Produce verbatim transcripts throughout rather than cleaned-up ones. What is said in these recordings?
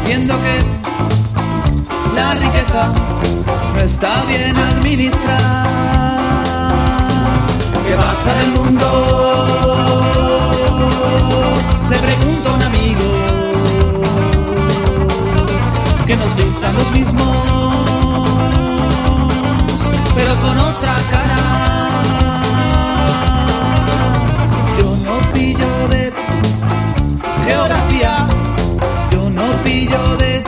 sabiendo que la riqueza no está bien administrada. ¿Qué pasa en el mundo? Le pregunto a un amigo que nos dictan los mismos, pero con otra cara. Yo no pillo de geografía, yo no pillo de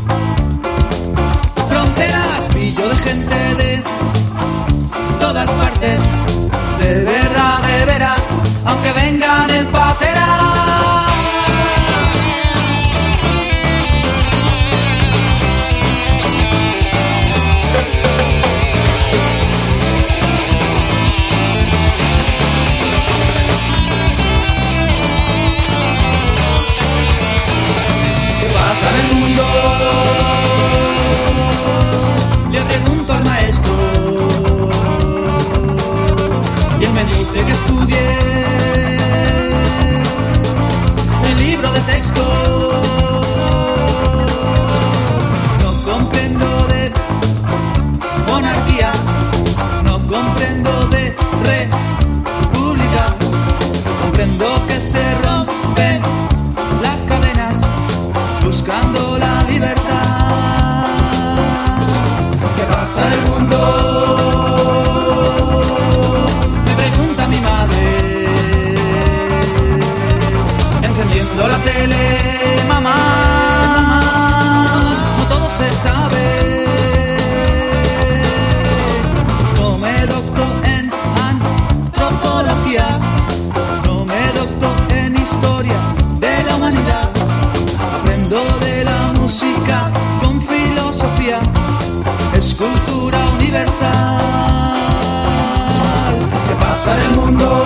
fronteras, pillo de gente de todas partes, de verdad, de veras, aunque vengan en patera. Me dice que estudie el libro de texto. No comprendo de monarquía, no comprendo de república. Comprendo que se rompen las cadenas buscando la libertad. ¿Qué pasa en el mundo? La tele, mamá, no todo se sabe. No me docto en antropología, no me docto en historia de la humanidad. Aprendo de la música con filosofía, es cultura universal. ¿Qué pasa en el mundo?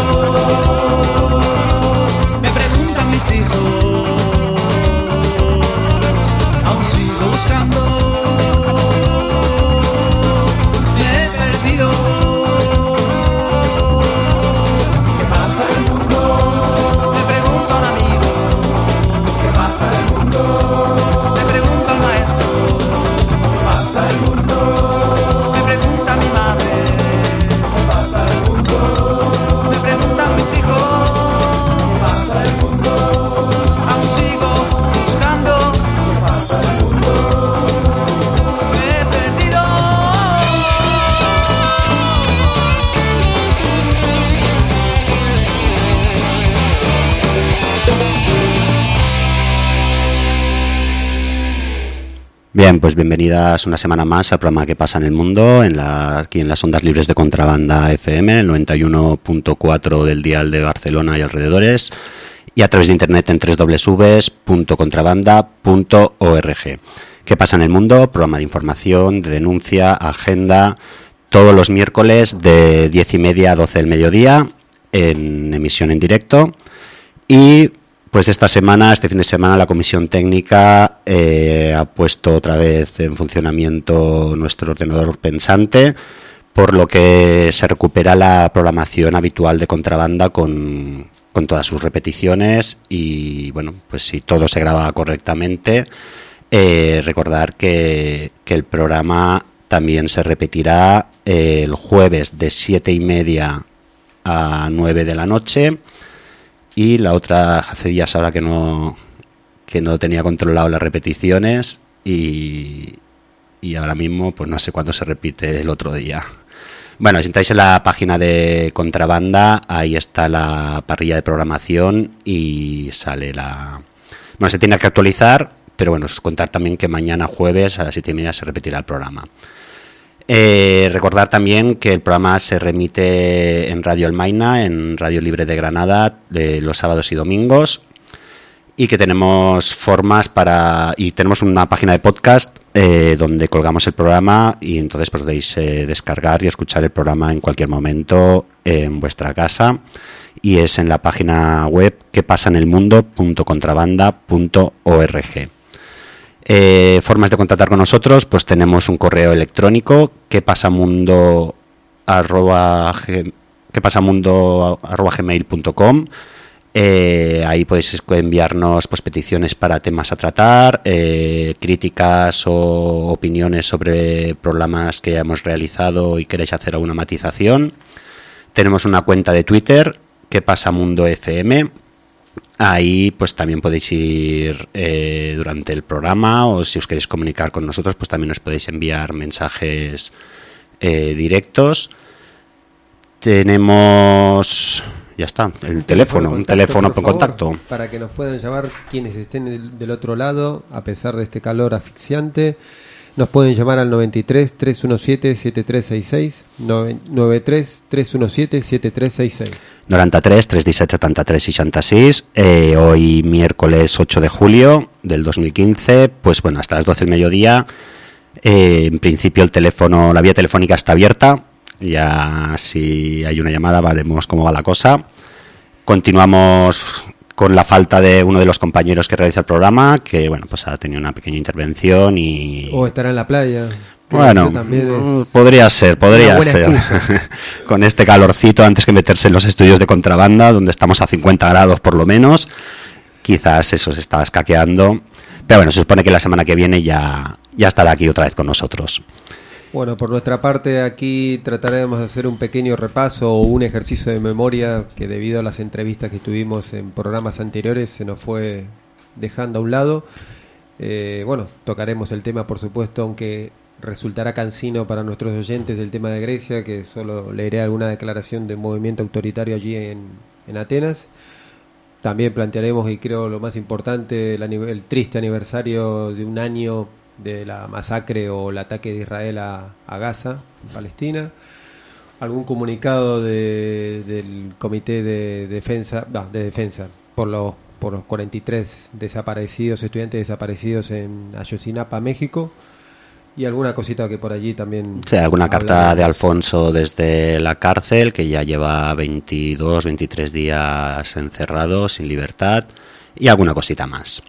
Aún sigo buscando, me he perdido. ¿Qué pasa en el mundo? Me pregunta un amigo. ¿Qué pasa en el mundo? Me pregunta el maestro. ¿Qué pasa en el mundo? Me pregunta mi madre. ¿Qué pasa en el mundo? Me preguntan mis hijos. ¿Qué pasa en el mundo? Bien, pues bienvenidas una semana más al programa ¿Qué pasa en el mundo? En la, aquí en las ondas libres de Contrabanda F M, el noventa y uno punto cuatro del dial de Barcelona y alrededores, y a través de internet en doble u doble u doble u punto contrabanda punto org. ¿Qué pasa en el mundo? Programa de información, de denuncia, agenda, todos los miércoles de diez y media a doce del mediodía, en emisión en directo. Y pues esta semana, este fin de semana, la Comisión Técnica eh, ha puesto otra vez en funcionamiento nuestro ordenador pensante, por lo que se recupera la programación habitual de Contrabanda con, con todas sus repeticiones y, bueno, pues si todo se graba correctamente, eh, recordar que, que el programa también se repetirá eh, el jueves de siete y media a nueve de la noche. Y la otra, hace días ahora que no que no tenía controlado las repeticiones y, y ahora mismo pues no sé cuándo se repite el otro día. Bueno, si entráis en la página de Contrabanda, ahí está la parrilla de programación y sale la... Bueno, se tiene que actualizar, pero bueno, os contar también que mañana jueves a las siete y media se repetirá el programa. Eh, recordar también que el programa se remite en Radio Almaina, en Radio Libre de Granada, de los sábados y domingos, y que tenemos formas para... y tenemos una página de podcast eh, donde colgamos el programa y entonces pues, podéis eh, descargar y escuchar el programa en cualquier momento en vuestra casa, y es en la página web que pasa en el mundo punto contrabanda punto org. Eh, formas de contactar con nosotros, pues tenemos un correo electrónico que pasamundo arroba, que pasamundo arroba gmail punto com, Eh, ahí podéis enviarnos pues peticiones para temas a tratar, eh, críticas o opiniones sobre programas que hemos realizado y queréis hacer alguna matización. Tenemos una cuenta de Twitter, que pasa Mundo F M. Ahí pues también podéis ir eh, durante el programa, o si os queréis comunicar con nosotros pues también os podéis enviar mensajes eh, directos. Tenemos, ya está, el un teléfono, un teléfono por contacto. Para que nos puedan llamar quienes estén del, del otro lado, a pesar de este calor asfixiante. Nos pueden llamar al noventa y tres, trescientos diecisiete, setenta y tres sesenta y seis, noventa y tres, trescientos diecisiete, setenta y tres sesenta y seis. noventa y tres, trescientos diecisiete, setenta y tres sesenta y seis. Eh, hoy miércoles ocho de julio del dos mil quince, pues bueno, hasta las doce del mediodía. Eh, en principio el teléfono, la vía telefónica está abierta. Ya si hay una llamada veremos cómo va la cosa. Continuamos con la falta de uno de los compañeros que realiza el programa, que bueno, pues ha tenido una pequeña intervención y... O estará en la playa. Bueno, es... podría ser, podría ser. Con este calorcito, antes que meterse en los estudios de contrabanda, donde estamos a cincuenta grados por lo menos, quizás eso se está escaqueando. Pero bueno, se supone que la semana que viene ya, ya estará aquí otra vez con nosotros. Bueno, por nuestra parte aquí trataremos de hacer un pequeño repaso o un ejercicio de memoria que debido a las entrevistas que tuvimos en programas anteriores se nos fue dejando a un lado. Eh, bueno, tocaremos el tema, por supuesto, aunque resultará cansino para nuestros oyentes el tema de Grecia, que solo leeré alguna declaración de un movimiento autoritario allí en, en Atenas. También plantearemos, y creo lo más importante, el, el triste aniversario de un año de la masacre o el ataque de Israel a, a Gaza, en Palestina. Algún comunicado de, del Comité de Defensa, no, de defensa por los, por los cuarenta y tres desaparecidos, estudiantes desaparecidos en Ayotzinapa, México. Y alguna cosita que por allí también... Sí, alguna carta de Alfonso desde la cárcel, que ya lleva veintidós, veintitrés días encerrado, sin libertad, y alguna cosita más.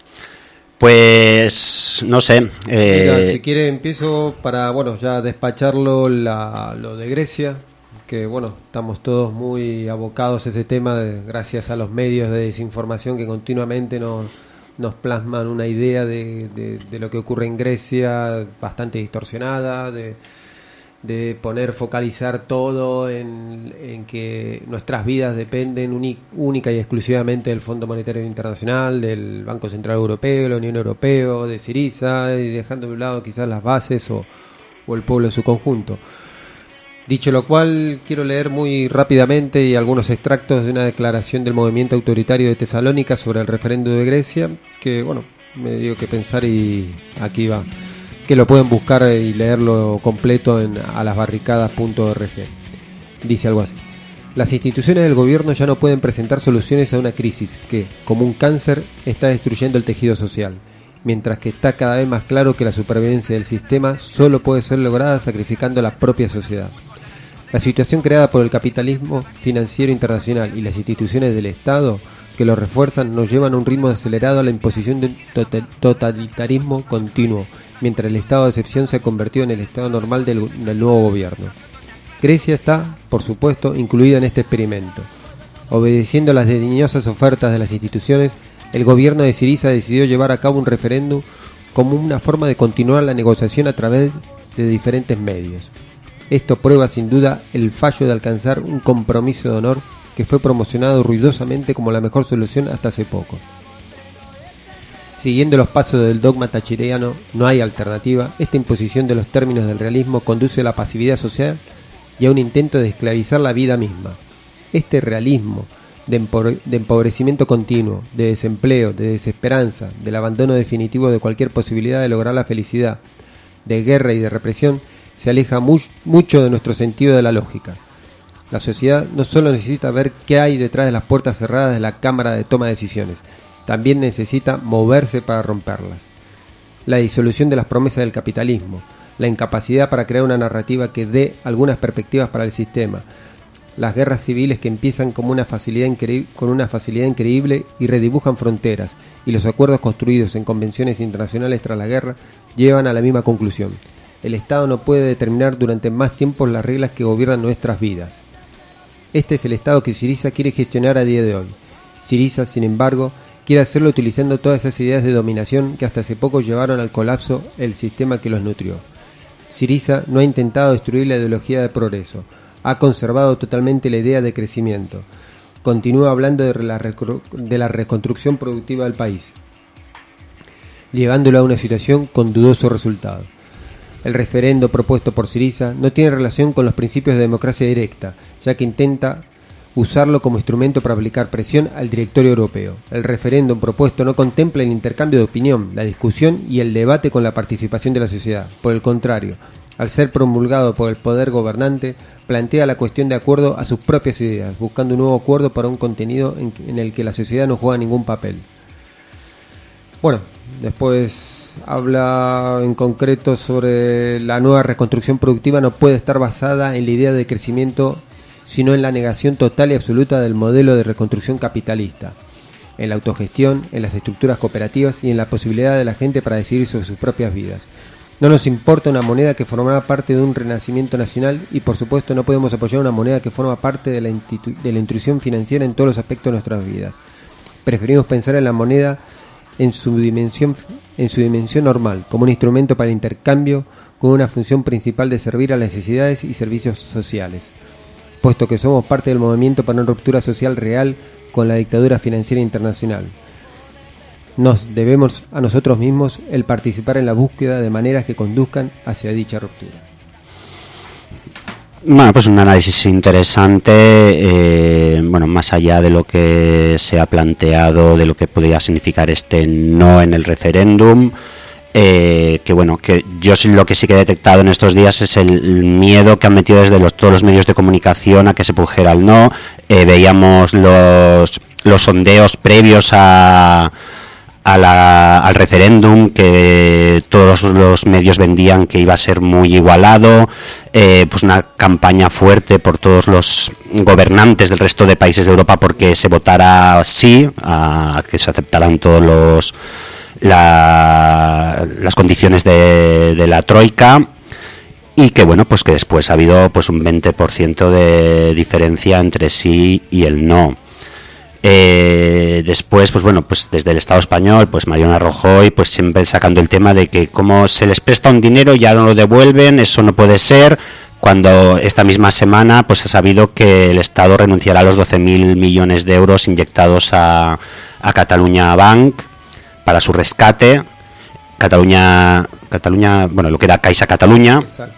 Pues, no sé... Eh... Mira, si quiere empiezo para, bueno, ya despacharlo la, lo de Grecia, que bueno, estamos todos muy abocados a ese tema de, gracias a los medios de desinformación que continuamente nos... nos plasman una idea de, de, de lo que ocurre en Grecia bastante distorsionada, de, de poner, focalizar todo en, en que nuestras vidas dependen uni, única y exclusivamente del Fondo Monetario Internacional, del Banco Central Europeo, la Unión Europea, de Syriza, y dejando de un lado quizás las bases o, o el pueblo en su conjunto. Dicho lo cual, quiero leer muy rápidamente y algunos extractos de una declaración del movimiento autoritario de Tesalónica sobre el referéndum de Grecia, que bueno, me dio que pensar y aquí va, que lo pueden buscar y leerlo completo en alasbarricadas punto org. Dice algo así: las instituciones del gobierno ya no pueden presentar soluciones a una crisis que, como un cáncer, está destruyendo el tejido social, mientras que está cada vez más claro que la supervivencia del sistema solo puede ser lograda sacrificando la propia sociedad. La situación creada por el capitalismo financiero internacional y las instituciones del Estado que lo refuerzan nos llevan a un ritmo acelerado a la imposición de un total, totalitarismo continuo, mientras el estado de excepción se ha convertido en el estado normal del, del nuevo gobierno. Grecia está, por supuesto, incluida en este experimento. Obedeciendo a las desdeñosas ofertas de las instituciones, el gobierno de Syriza decidió llevar a cabo un referéndum como una forma de continuar la negociación a través de diferentes medios. Esto prueba sin duda el fallo de alcanzar un compromiso de honor que fue promocionado ruidosamente como la mejor solución hasta hace poco. Siguiendo los pasos del dogma thatcheriano, no hay alternativa, esta imposición de los términos del realismo conduce a la pasividad social y a un intento de esclavizar la vida misma. Este realismo de, empobre- de empobrecimiento continuo, de desempleo, de desesperanza, del abandono definitivo de cualquier posibilidad de lograr la felicidad, de guerra y de represión, se aleja muy, mucho de nuestro sentido de la lógica. La sociedad no solo necesita ver qué hay detrás de las puertas cerradas de la cámara de toma de decisiones, también necesita moverse para romperlas. La disolución de las promesas del capitalismo, la incapacidad para crear una narrativa que dé algunas perspectivas para el sistema, las guerras civiles que empiezan como una facilidad increíble, con una facilidad increíble y redibujan fronteras, y los acuerdos construidos en convenciones internacionales tras la guerra llevan a la misma conclusión. El Estado no puede determinar durante más tiempo las reglas que gobiernan nuestras vidas. Este es el Estado que Syriza quiere gestionar a día de hoy. Syriza, sin embargo, quiere hacerlo utilizando todas esas ideas de dominación que hasta hace poco llevaron al colapso el sistema que los nutrió. Syriza no ha intentado destruir la ideología de progreso, ha conservado totalmente la idea de crecimiento. Continúa hablando de la, de la reconstrucción productiva del país, llevándolo a una situación con dudoso resultado. El referendo propuesto por Syriza no tiene relación con los principios de democracia directa, ya que intenta usarlo como instrumento para aplicar presión al directorio europeo. El referéndum propuesto no contempla el intercambio de opinión, la discusión y el debate con la participación de la sociedad. Por el contrario, al ser promulgado por el poder gobernante, plantea la cuestión de acuerdo a sus propias ideas, buscando un nuevo acuerdo para un contenido en, en el que la sociedad no juega ningún papel. Bueno, después habla en concreto sobre la nueva reconstrucción productiva no puede estar basada en la idea de crecimiento, sino en la negación total y absoluta del modelo de reconstrucción capitalista, en la autogestión, en las estructuras cooperativas y en la posibilidad de la gente para decidir sobre sus propias vidas. No nos importa una moneda que formará parte de un renacimiento nacional y por supuesto no podemos apoyar una moneda que forma parte de la, institu- de la intrusión financiera en todos los aspectos de nuestras vidas. Preferimos pensar en la moneda en su dimensión en su dimensión normal, como un instrumento para el intercambio con una función principal de servir a las necesidades y servicios sociales, puesto que somos parte del movimiento para una ruptura social real con la dictadura financiera internacional. Nos debemos a nosotros mismos el participar en la búsqueda de maneras que conduzcan hacia dicha ruptura. Bueno, pues un análisis interesante, eh, bueno, más allá de lo que se ha planteado, de lo que podría significar este no en el referéndum, eh, que bueno, que yo sí, lo que sí que he detectado en estos días es el miedo que han metido desde los, todos los medios de comunicación a que se produjera el no. Eh, veíamos los, los sondeos previos a... A la, al referéndum, que todos los medios vendían que iba a ser muy igualado, eh, pues una campaña fuerte por todos los gobernantes del resto de países de Europa porque se votara sí, a que se aceptaran todos los la, las condiciones de, de la troika, y que bueno, pues que después ha habido pues un veinte por ciento de diferencia entre sí y el no. Eh, después, pues bueno, pues desde el Estado español, pues Mariano Rajoy, pues siempre sacando el tema de que como se les presta un dinero ya no lo devuelven, eso no puede ser, cuando esta misma semana pues ha sabido que el Estado renunciará a los doce mil millones de euros inyectados a, a Catalunya Bank para su rescate. Cataluña, Cataluña, bueno, lo que era Caixa Catalunya. Exacto.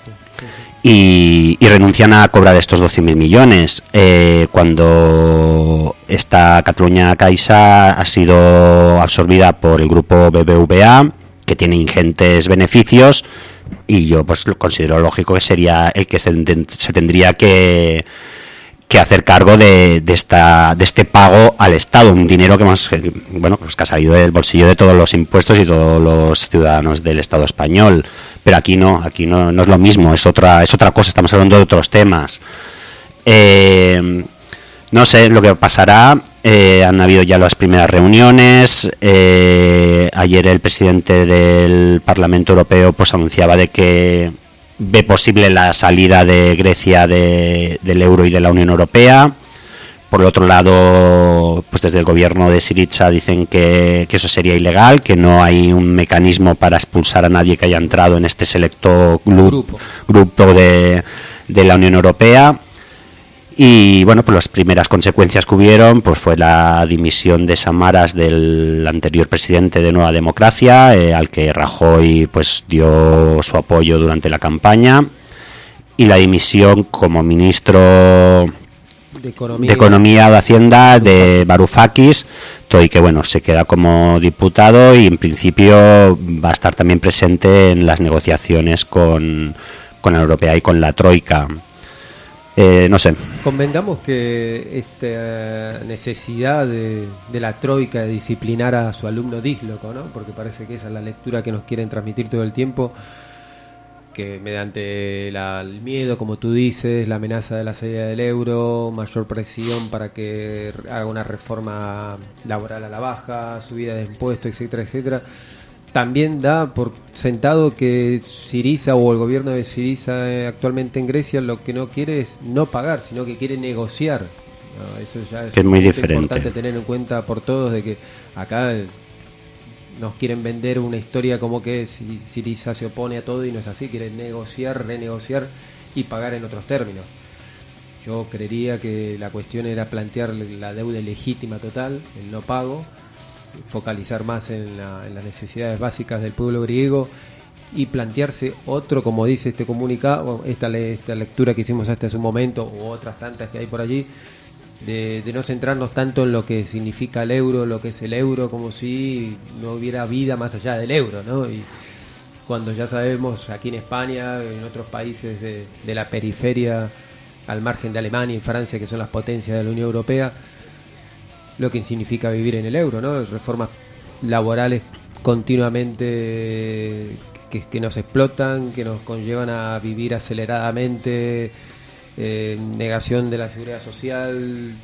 Y, y renuncian a cobrar estos doce mil millones, eh, cuando esta Catalunya Caixa ha sido absorbida por el grupo B B V A, que tiene ingentes beneficios, y yo pues lo considero lógico que sería el que se, se tendría que, que hacer cargo de, de esta de este pago al Estado, un dinero que hemos, bueno, pues que ha salido del bolsillo de todos los impuestos y todos los ciudadanos del Estado español. Pero aquí no, aquí no, no es lo mismo, es otra, es otra cosa, estamos hablando de otros temas. Eh, no sé lo que pasará, eh, han habido ya las primeras reuniones, eh, ayer el presidente del Parlamento Europeo pues anunciaba de que ve posible la salida de Grecia de, del euro y de la Unión Europea. Por el otro lado, pues desde el gobierno de Syriza dicen que, que eso sería ilegal, que no hay un mecanismo para expulsar a nadie que haya entrado en este selecto glu- grupo, grupo de, de la Unión Europea. Y bueno, pues las primeras consecuencias que hubieron pues fue la dimisión de Samaras, del anterior presidente de Nueva Democracia, eh, al que Rajoy pues dio su apoyo durante la campaña, y la dimisión como ministro de Economía, de Economía de Hacienda de Varoufakis, y que bueno, se queda como diputado y en principio va a estar también presente en las negociaciones con, con la Europea y con la Troika. Eh, no sé. Convengamos que esta necesidad de, de la Troika de disciplinar a su alumno dísloco, ¿no? Porque parece que esa es la lectura que nos quieren transmitir todo el tiempo, que mediante la, el miedo, como tú dices, la amenaza de la salida del euro, mayor presión para que haga una reforma laboral a la baja, subida de impuestos, etcétera, etcétera, también da por sentado que Syriza o el gobierno de Syriza eh, actualmente en Grecia lo que no quiere es no pagar, sino que quiere negociar ¿no? Eso ya es, que es muy un punto diferente. importante tener en cuenta por todos, de que acá nos quieren vender una historia como que si Syriza se opone a todo, y no es así, quieren negociar, renegociar y pagar en otros términos. Yo creería que la cuestión era plantear la deuda legítima total, el no pago, focalizar más en, la, en las necesidades básicas del pueblo griego y plantearse otro, como dice este comunicado, esta, esta lectura que hicimos hasta hace un momento, u otras tantas que hay por allí, de, de no centrarnos tanto en lo que significa el euro, lo que es el euro, como si no hubiera vida más allá del euro, ¿no? Y cuando ya sabemos aquí en España, en otros países de, de la periferia, al margen de Alemania y Francia, que son las potencias de la Unión Europea, lo que significa vivir en el euro, ¿no? Reformas laborales continuamente que, que nos explotan, que nos conllevan a vivir aceleradamente, eh, negación de la seguridad social,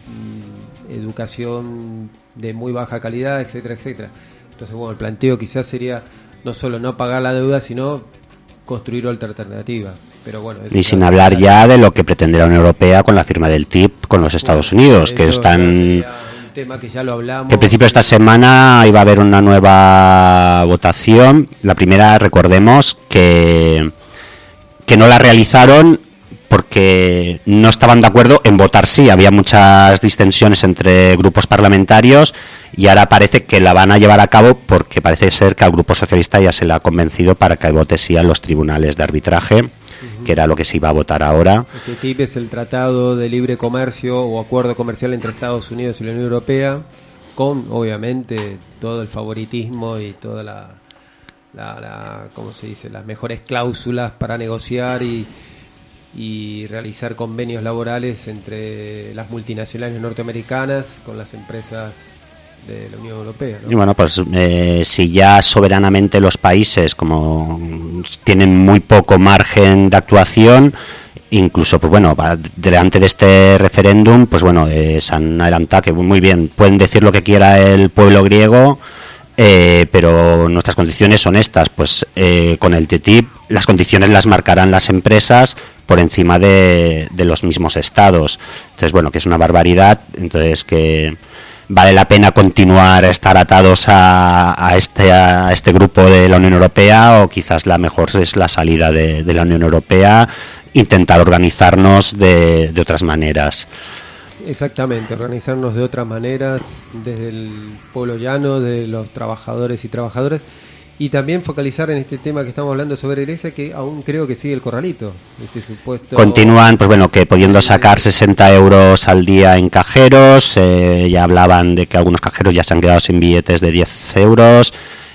educación de muy baja calidad, etcétera, etcétera. Entonces, bueno, el planteo quizás sería no solo no pagar la deuda, sino construir otra alternativa. Pero bueno, y sin hablar ya de lo que pretende la Unión Europea con la firma del T I P con los Estados bueno, Unidos, que están... tema que ya lo hablamos. Que al principio de esta semana iba a haber una nueva votación. La primera, recordemos, que, que no la realizaron porque no estaban de acuerdo en votar sí. Había muchas distensiones entre grupos parlamentarios y ahora parece que la van a llevar a cabo porque parece ser que al Grupo Socialista ya se le ha convencido para que vote sí a los tribunales de arbitraje, uh-huh. que era lo que se iba a votar ahora. Este T I P es el Tratado de Libre Comercio o Acuerdo Comercial entre Estados Unidos y la Unión Europea, con obviamente todo el favoritismo y toda la, la, la ¿cómo se dice?, las mejores cláusulas para negociar y y realizar convenios laborales entre las multinacionales norteamericanas con las empresas de la Unión Europea, ¿no? Y bueno, pues eh, si ya soberanamente los países como tienen muy poco margen de actuación, incluso pues bueno, delante de este referéndum, pues bueno, eh, se han adelantado que muy bien, pueden decir lo que quiera el pueblo griego, Eh, pero nuestras condiciones son estas, pues eh, con el T T I P las condiciones las marcarán las empresas por encima de, de los mismos estados. Entonces, bueno, que es una barbaridad, entonces que vale la pena continuar a estar atados a, a, este, a este grupo de la Unión Europea, o quizás la mejor es la salida de, de la Unión Europea, intentar organizarnos de, de otras maneras. Exactamente, organizarnos de otras maneras, desde el pueblo llano, de los trabajadores y trabajadoras, y también focalizar en este tema que estamos hablando sobre Grecia, que aún creo que sigue el corralito, este supuesto... Continúan, pues bueno, que pudiendo sacar sesenta euros al día en cajeros, eh, ya hablaban de que algunos cajeros ya se han quedado sin billetes de diez euros,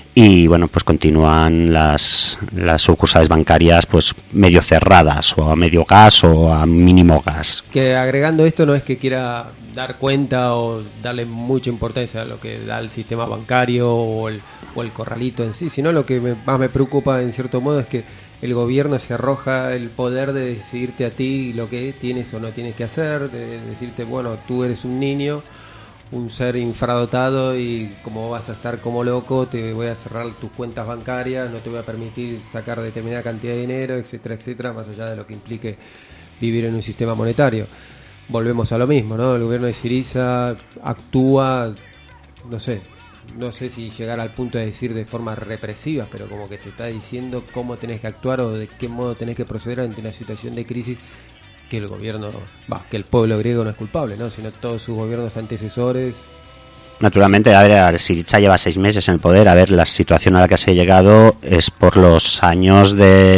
y bueno, pues continúan las, las sucursales bancarias pues medio cerradas, o a medio gas o a mínimo gas. Que agregando esto, no es que quiera dar cuenta o darle mucha importancia a lo que da el sistema bancario o el, o el corralito en sí, sino lo que me, más me preocupa en cierto modo es que el gobierno se arroja el poder de decidirte a ti lo que tienes o no tienes que hacer, de decirte, bueno, tú eres un niño, un ser infradotado, y como vas a estar como loco, te voy a cerrar tus cuentas bancarias, no te voy a permitir sacar determinada cantidad de dinero, etcétera, etcétera, más allá de lo que implique vivir en un sistema monetario. Volvemos a lo mismo, ¿no? El gobierno de Syriza actúa, no sé, no sé si llegar al punto de decir de forma represiva, pero como que te está diciendo cómo tenés que actuar o de qué modo tenés que proceder ante una situación de crisis que el gobierno, va, que el pueblo griego no es culpable, ¿no? Sino todos sus gobiernos antecesores. Naturalmente, a ver, a ver, Syriza lleva seis meses en el poder, a ver, la situación a la que se ha llegado es por los años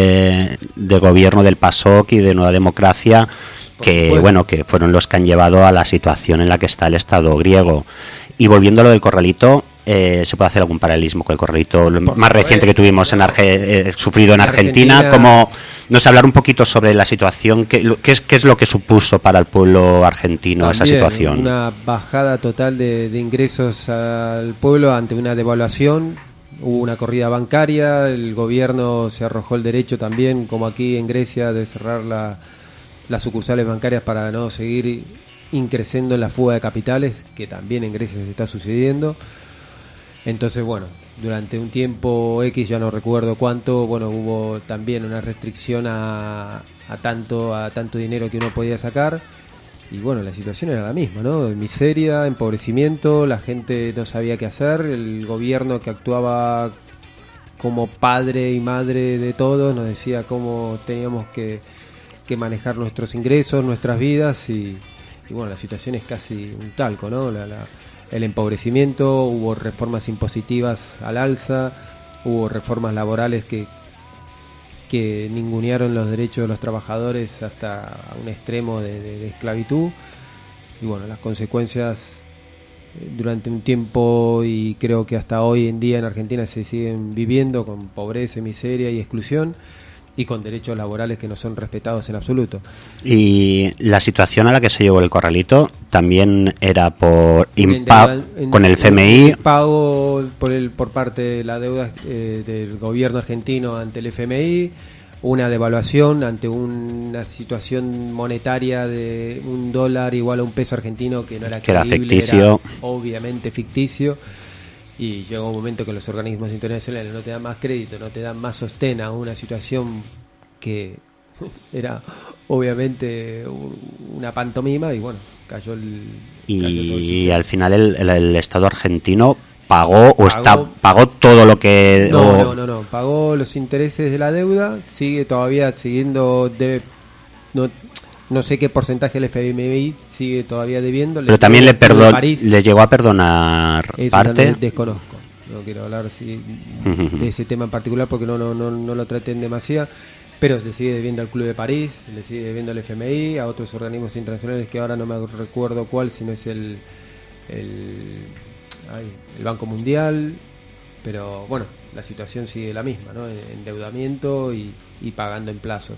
de, de gobierno del PASOK y de Nueva Democracia, que bueno. bueno, que fueron los que han llevado a la situación en la que está el Estado griego. Y volviendo a lo del corralito, eh, se puede hacer algún paralelismo con el corralito por más supuesto, reciente que tuvimos en Arge- eh, sufrido en Argentina, Argentina, como no sé, hablar un poquito sobre la situación, qué que es, qué es lo que supuso para el pueblo argentino también esa situación. Una bajada total de, de ingresos al pueblo ante una devaluación, hubo una corrida bancaria, el gobierno se arrojó el derecho también, como aquí en Grecia, de cerrar la, las sucursales bancarias para no seguir increciendo en la fuga de capitales, que también en Grecia se está sucediendo. Entonces, bueno, durante un tiempo X, ya no recuerdo cuánto, bueno, hubo también una restricción a, a tanto a tanto dinero que uno podía sacar. y bueno, la situación era la misma, ¿no? Miseria, empobrecimiento, la gente no sabía qué hacer, el gobierno que actuaba como padre y madre de todos nos decía cómo teníamos que, que manejar nuestros ingresos, nuestras vidas, y, y bueno, la situación es casi un calco, ¿no? La, la, el empobrecimiento, hubo reformas impositivas al alza, hubo reformas laborales que que ningunearon los derechos de los trabajadores hasta un extremo de, de, de esclavitud, y bueno, las consecuencias eh, durante un tiempo y creo que hasta hoy en día en Argentina se siguen viviendo con pobreza, miseria y exclusión, y con derechos laborales que no son respetados en absoluto. Y la situación a la que se llevó el corralito también era por impago con el F M I. Pago por el por parte de la deuda eh, del gobierno argentino ante el F M I, una devaluación ante una situación monetaria de un dólar igual a un peso argentino que no era que creíble, era ficticio, era obviamente ficticio. Y llegó un momento que los organismos internacionales no te dan más crédito, no te dan más sostén a una situación que era obviamente una pantomima, y bueno, cayó el... Y, cayó todo el y al final el, el, el Estado argentino pagó, pagó o está pagó todo lo que... No, o... no, no, no, pagó los intereses de la deuda, sigue todavía siguiendo... Debe, no, no sé qué porcentaje el F M I sigue todavía debiendo. Pero también le perdonó, le llegó a perdonar eso parte. Desconozco, no quiero hablar si, de ese tema en particular porque no no no, no lo traten demasiado, pero le sigue debiendo al Club de París, le sigue debiendo al F M I, a otros organismos internacionales que ahora no me recuerdo cuál, si no es el el, ay, el Banco Mundial, pero bueno, la situación sigue la misma, ¿no? Endeudamiento y, y pagando en plazo.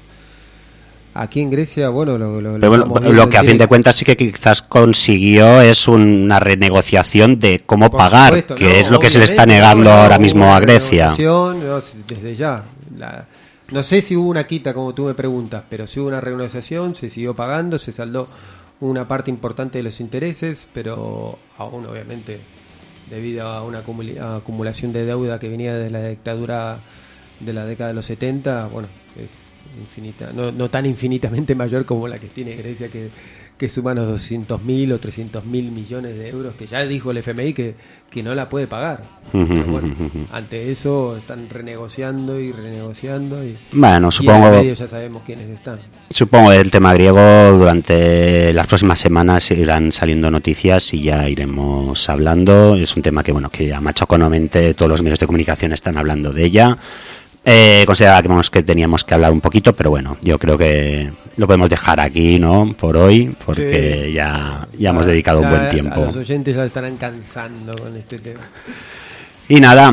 Aquí en Grecia, bueno, lo, lo, Pero bueno, lo que a fin de cuentas sí que quizás consiguió es una renegociación de cómo pagar, supuesto, que no, es lo que se le está negando no, no, ahora mismo a Grecia. No, desde ya. La, no sé si hubo una quita, como tú me preguntas, pero sí hubo una renegociación, se siguió pagando, se saldó una parte importante de los intereses, pero aún obviamente debido a una acumulación de deuda que venía desde la dictadura de la década de los setenta, bueno, es infinita, no, no tan infinitamente mayor como la que tiene Grecia, que, que suma los doscientos mil o trescientos mil millones de euros, que ya dijo el F M I que, que no la puede pagar. Pero bueno, ante eso están renegociando y renegociando y, bueno, supongo, y en el medio ya sabemos quiénes están. Supongo que el tema griego durante las próximas semanas irán saliendo noticias y ya iremos hablando. Es un tema que bueno que ya machaconamente todos los medios de comunicación están hablando de ella. Eh, considerábamos que teníamos que hablar un poquito, pero bueno, yo creo que lo podemos dejar aquí, ¿no? Por hoy, porque sí, ya, ya hemos dedicado ya un buen tiempo. A los oyentes ya estarán cansando con este tema. Y nada,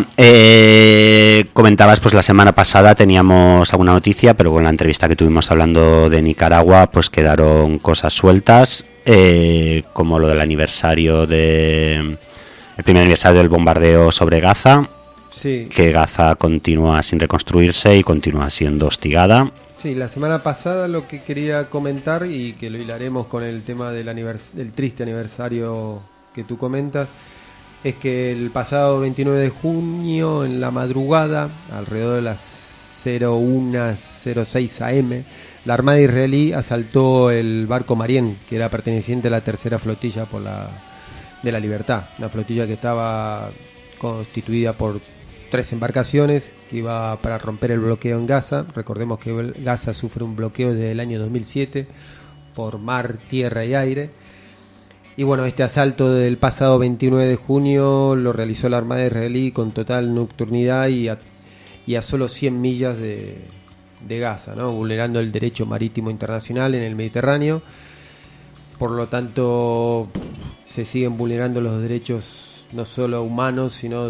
eh, comentabas, pues la semana pasada teníamos alguna noticia, pero con la entrevista que tuvimos hablando de Nicaragua, pues quedaron cosas sueltas, eh, como lo del aniversario de... el primer aniversario del bombardeo sobre Gaza. Sí. Que Gaza continúa sin reconstruirse y continúa siendo hostigada. Sí, la semana pasada lo que quería comentar, y que lo hilaremos con el tema del, anivers- del triste aniversario que tú comentas, es que el pasado veintinueve de junio, en la madrugada, alrededor de las cero una cero seis a eme, la Armada israelí asaltó el barco Marien, que era perteneciente a la tercera flotilla por la, de la Libertad, una flotilla que estaba constituida por tres embarcaciones que iba para romper el bloqueo en Gaza. Recordemos que Gaza sufre un bloqueo desde el año dos mil siete por mar, tierra y aire. Y bueno, este asalto del pasado veintinueve de junio lo realizó la Armada israelí con total nocturnidad y a, y a solo cien millas de, de Gaza, ¿no? Vulnerando el derecho marítimo internacional en el Mediterráneo. Por lo tanto, se siguen vulnerando los derechos no solo humanos, sino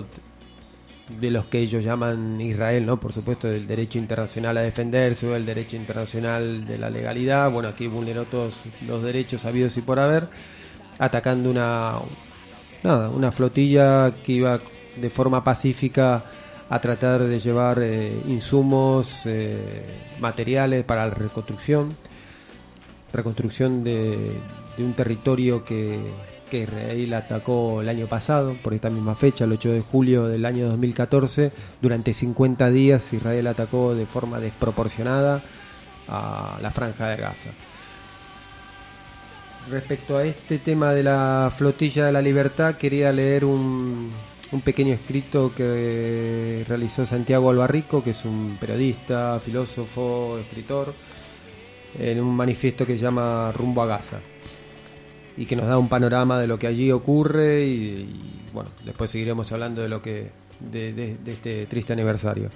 de los que ellos llaman Israel, ¿no? Por supuesto, del derecho internacional a defenderse, el derecho internacional de la legalidad. Bueno, aquí vulneró todos los derechos habidos y por haber, atacando una nada, una flotilla que iba de forma pacífica a tratar de llevar eh, insumos, eh, materiales para la reconstrucción, reconstrucción de, de un territorio que que Israel atacó el año pasado, por esta misma fecha, el ocho de julio del año dos mil catorce. Durante cincuenta días Israel atacó de forma desproporcionada a la Franja de Gaza. respecto a este tema de la Flotilla de la Libertad, quería leer un, un pequeño escrito que realizó Santiago Albarrico, que es un periodista, filósofo, escritor, en un manifiesto que se llama Rumbo a Gaza, y que nos da un panorama de lo que allí ocurre y, y bueno, después seguiremos hablando de lo que de, de, de este triste aniversario.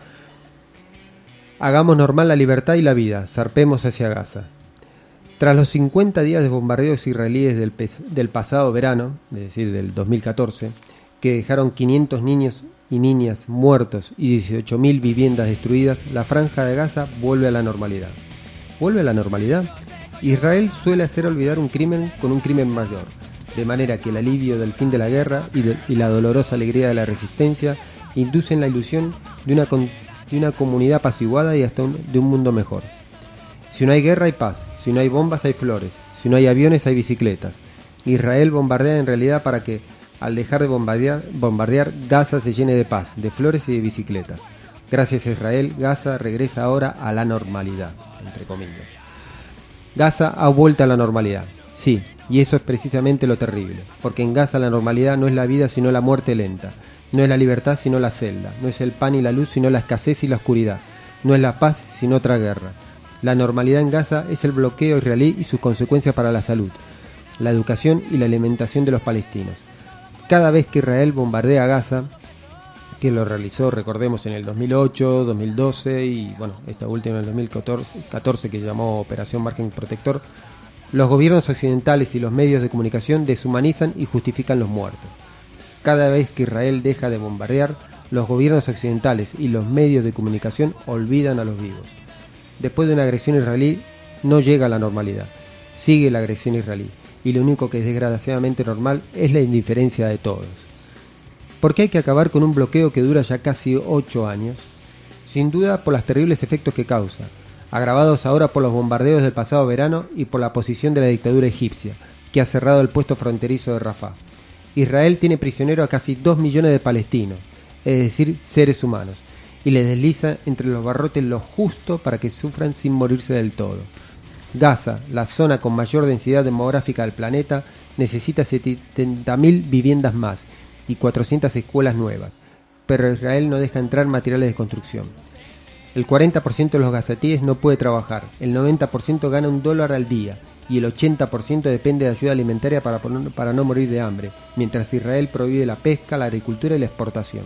Hagamos normal la libertad y la vida, zarpemos hacia Gaza. Tras los cincuenta días de bombardeos israelíes del, del pasado verano, es decir, del dos mil catorce, que dejaron quinientos niños y niñas muertos y dieciocho mil viviendas destruidas, la franja de Gaza vuelve a la normalidad. ¿Vuelve a la normalidad? Israel suele hacer olvidar un crimen con un crimen mayor, de manera que el alivio del fin de la guerra y, de, y la dolorosa alegría de la resistencia inducen la ilusión de una, de una comunidad apaciguada y hasta un, de un mundo mejor. Si no hay guerra hay paz, si no hay bombas hay flores, si no hay aviones hay bicicletas. Israel bombardea en realidad para que, al dejar de bombardear, bombardear, Gaza se llene de paz, de flores y de bicicletas. Gracias a Israel, Gaza regresa ahora a la normalidad, entre comillas. Gaza ha vuelto a la normalidad, sí, y eso es precisamente lo terrible, porque en Gaza la normalidad no es la vida sino la muerte lenta, no es la libertad sino la celda, no es el pan y la luz sino la escasez y la oscuridad, no es la paz sino otra guerra. La normalidad en Gaza es el bloqueo israelí y sus consecuencias para la salud, la educación y la alimentación de los palestinos. Cada vez que Israel bombardea Gaza, que lo realizó, recordemos, en el dos mil ocho, dos mil doce y bueno, esta última en el dos mil catorce que se llamó Operación Margen Protector, los gobiernos occidentales y los medios de comunicación deshumanizan y justifican los muertos. Cada vez que Israel deja de bombardear, los gobiernos occidentales y los medios de comunicación olvidan a los vivos. Después de una agresión israelí, no llega a la normalidad. Sigue la agresión israelí. Y lo único que es desgraciadamente normal es la indiferencia de todos. ¿Por qué hay que acabar con un bloqueo que dura ya casi ocho años? Sin duda por los terribles efectos que causa, agravados ahora por los bombardeos del pasado verano y por la posición de la dictadura egipcia, que ha cerrado el puesto fronterizo de Rafah. Israel tiene prisionero a casi dos millones de palestinos, es decir, seres humanos, y les desliza entre los barrotes lo justo para que sufran sin morirse del todo. Gaza, la zona con mayor densidad demográfica del planeta, necesita setenta mil viviendas más y cuatrocientas escuelas nuevas, pero Israel no deja entrar materiales de construcción. El cuarenta por ciento de los gazatíes no puede trabajar, el noventa por ciento gana un dólar al día y el ochenta por ciento depende de ayuda alimentaria para, para no morir de hambre, mientras Israel prohíbe la pesca, la agricultura y la exportación.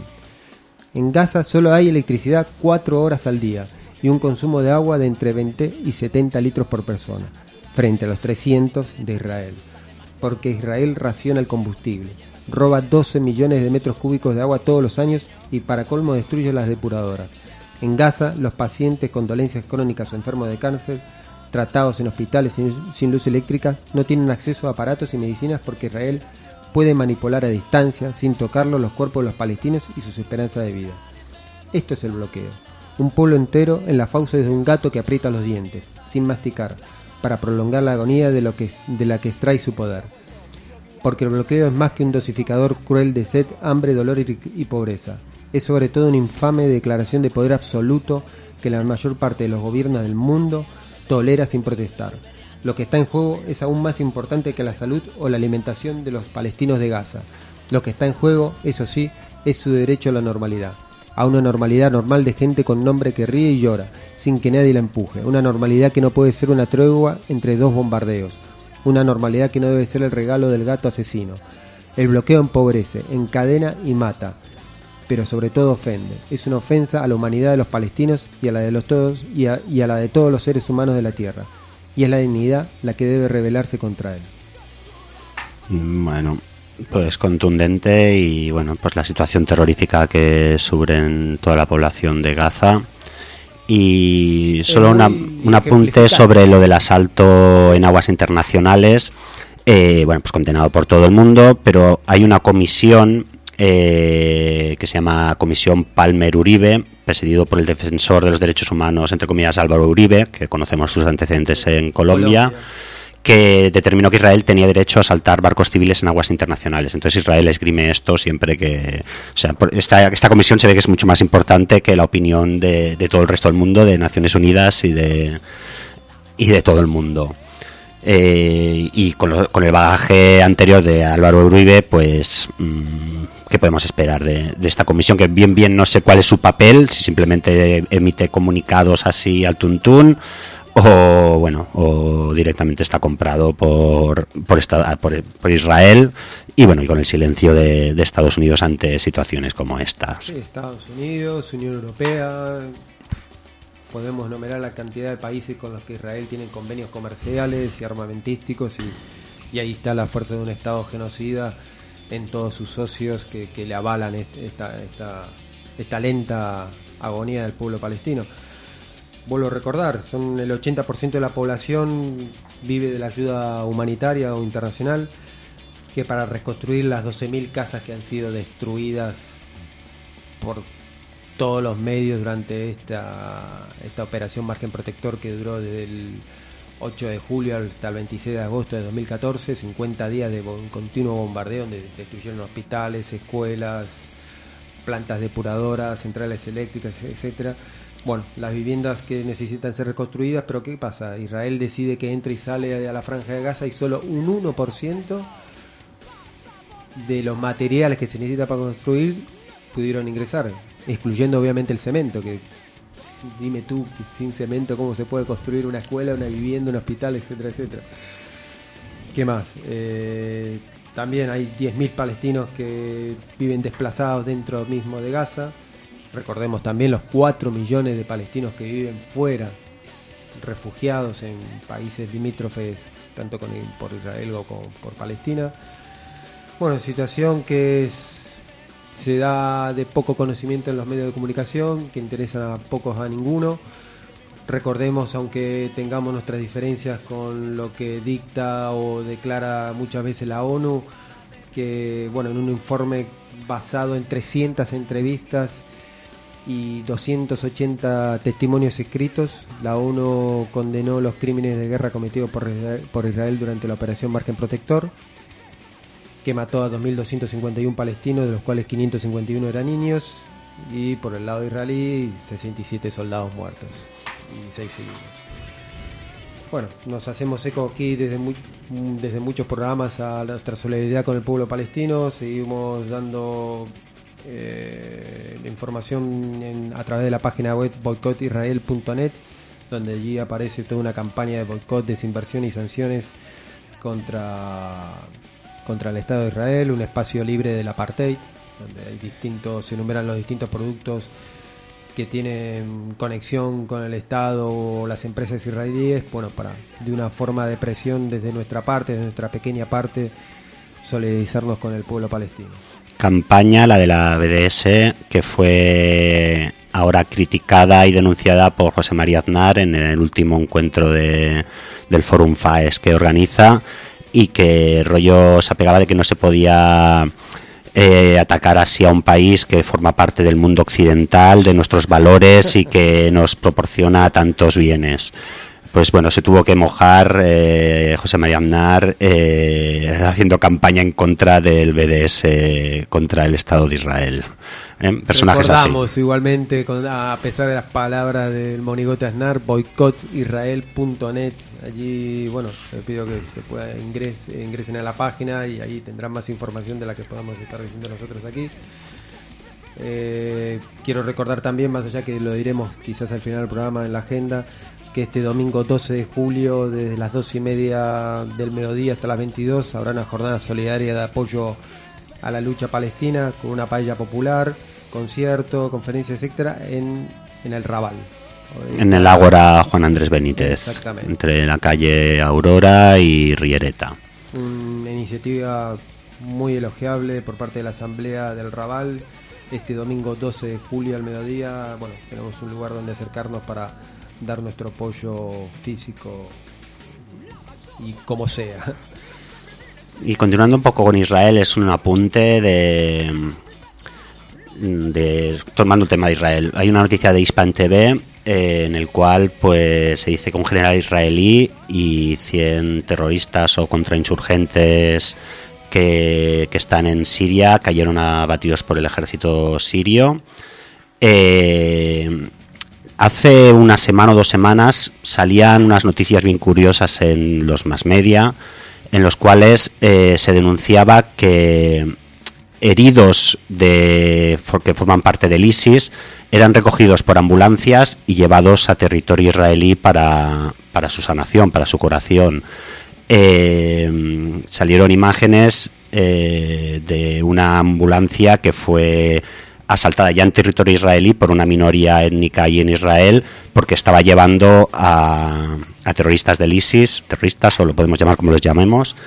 En Gaza solo hay electricidad cuatro horas al día y un consumo de agua de entre veinte y setenta litros por persona, frente a los trescientos de Israel, porque Israel raciona el combustible, roba doce millones de metros cúbicos de agua todos los años y para colmo destruye las depuradoras. En Gaza, los pacientes con dolencias crónicas o enfermos de cáncer, tratados en hospitales sin, sin luz eléctrica, no tienen acceso a aparatos y medicinas porque Israel puede manipular a distancia, sin tocarlo, los cuerpos de los palestinos y sus esperanzas de vida. Esto es el bloqueo. Un pueblo entero en la fauces de un gato que aprieta los dientes, sin masticar, para prolongar la agonía de, lo que, de la que extrae su poder. Porque el bloqueo es más que un dosificador cruel de sed, hambre, dolor y, y pobreza. Es sobre todo una infame declaración de poder absoluto que la mayor parte de los gobiernos del mundo tolera sin protestar. Lo que está en juego es aún más importante que la salud o la alimentación de los palestinos de Gaza. Lo que está en juego, eso sí, es su derecho a la normalidad. A una normalidad normal de gente con nombre que ríe y llora, sin que nadie la empuje. Una normalidad que no puede ser una tregua entre dos bombardeos. Una normalidad que no debe ser el regalo del gato asesino. El bloqueo empobrece, encadena y mata, pero sobre todo ofende. Es una ofensa a la humanidad de los palestinos y a la de los todos y a, y a la de todos los seres humanos de la tierra. Y es la dignidad la que debe rebelarse contra él. Bueno, pues contundente y bueno, pues la situación terrorífica que sufren toda la población de Gaza. Y solo una, un apunte sobre lo del asalto en aguas internacionales. Eh, bueno, pues condenado por todo el mundo, pero hay una comisión eh, que se llama Comisión Palmer-Uribe, presidido por el defensor de los derechos humanos, entre comillas, Álvaro Uribe, que conocemos sus antecedentes en Colombia, Colombia, que determinó que Israel tenía derecho a asaltar barcos civiles en aguas internacionales. Entonces Israel esgrime esto siempre que... O sea, esta, esta comisión se ve que es mucho más importante que la opinión de, de todo el resto del mundo, de Naciones Unidas y de, y de todo el mundo. Eh, y con, lo, con el bagaje anterior de Álvaro Uribe, pues mmm, ¿qué podemos esperar de, de esta comisión? Que bien bien no sé cuál es su papel, si simplemente emite comunicados así al tuntún, o bueno, o directamente está comprado por por, esta, por, por Israel, y bueno, y con el silencio de, de Estados Unidos ante situaciones como estas. Sí, Estados Unidos, Unión Europea. Podemos enumerar la cantidad de países con los que Israel tiene convenios comerciales y armamentísticos, y, y ahí está la fuerza de un Estado genocida en todos sus socios que, que le avalan esta, esta, esta lenta agonía del pueblo palestino. Vuelvo a recordar, son el ochenta por ciento de la población vive de la ayuda humanitaria o internacional, que para reconstruir las doce mil casas que han sido destruidas por todos los medios durante esta, esta operación Margen Protector, que duró desde el ocho de julio hasta el veintiséis de agosto de dos mil catorce, cincuenta días de un continuo bombardeo donde destruyeron hospitales, escuelas, plantas depuradoras, centrales eléctricas, etcétera. Bueno, las viviendas que necesitan ser reconstruidas, pero ¿qué pasa? Israel decide que entra y sale a la Franja de Gaza y solo un uno por ciento de los materiales que se necesita para construir pudieron ingresar, excluyendo obviamente el cemento, que dime tú, que sin cemento cómo se puede construir una escuela, una vivienda, un hospital, etcétera, etcétera. ¿Qué más? Eh, también hay diez mil palestinos que viven desplazados dentro mismo de Gaza. Recordemos también los cuatro millones de palestinos que viven fuera, refugiados en países limítrofes, tanto con, por Israel o con, por Palestina. Bueno, situación que es se da de poco conocimiento en los medios de comunicación, que interesan a pocos a ninguno. Recordemos, aunque tengamos nuestras diferencias con lo que dicta o declara muchas veces la ONU, que bueno, en un informe basado en trescientas entrevistas y doscientos ochenta testimonios escritos, la ONU condenó los crímenes de guerra cometidos por Israel, por Israel durante la operación Margen Protector, que mató a dos mil doscientos cincuenta y uno palestinos, de los cuales quinientos cincuenta y uno eran niños, y por el lado israelí sesenta y siete soldados muertos y seis civiles. Bueno, nos hacemos eco aquí desde, muy, desde muchos programas a nuestra solidaridad con el pueblo palestino. Seguimos dando eh, información en, a través de la página web boicot israel punto net, donde allí aparece toda una campaña de boicot, desinversión y sanciones contra contra el Estado de Israel, un espacio libre del apartheid, donde hay distintos, se enumeran los distintos productos que tienen conexión con el Estado o las empresas israelíes, bueno, para de una forma de presión desde nuestra parte, desde nuestra pequeña parte, solidarizarnos con el pueblo palestino. Campaña, la de la B D S, que fue ahora criticada y denunciada por José María Aznar en el último encuentro de, del Fórum FAES que organiza, y que rollo se apegaba de que no se podía eh, atacar así a un país que forma parte del mundo occidental, de nuestros valores y que nos proporciona tantos bienes. Pues bueno, se tuvo que mojar eh, José María Aznar eh, haciendo campaña en contra del B D S, contra el Estado de Israel. ¿Eh? Personajes Recordamos así. Igualmente, con, a pesar de las palabras del monigote Aznar, boicot israel punto net. Allí, bueno, les pido que se pueda ingres, ingresen a la página y ahí tendrán más información de la que podamos estar diciendo nosotros aquí. Eh, quiero recordar también, más allá que lo diremos quizás al final del programa en la agenda, que este domingo doce de julio, desde las doce y media del mediodía hasta las veintidós, habrá una jornada solidaria de apoyo a la lucha palestina, con una paella popular, concierto, conferencias, etcétera, en, en el Raval. En el Ágora Juan Andrés Benítez, entre la calle Aurora y Riereta. Una iniciativa muy elogiable por parte de la Asamblea del Raval. Este domingo doce de julio al mediodía, bueno, tenemos un lugar donde acercarnos para dar nuestro apoyo físico y como sea. Y continuando un poco con Israel, es un apunte de, de tomando el tema de Israel. Hay una noticia de Hispan T V eh, en el cual pues se dice que un general israelí y cien terroristas o contrainsurgentes que, que están en Siria cayeron abatidos por el ejército sirio. Eh, hace una semana o dos semanas salían unas noticias bien curiosas en los mass media, en los cuales eh, se denunciaba que heridos de que forman parte del ISIS eran recogidos por ambulancias y llevados a territorio israelí para, para su sanación, para su curación. Eh, salieron imágenes eh, de una ambulancia que fue asaltada ya en territorio israelí por una minoría étnica ahí en Israel, porque estaba llevando a, a terroristas del ISIS, terroristas o lo podemos llamar como los llamemos,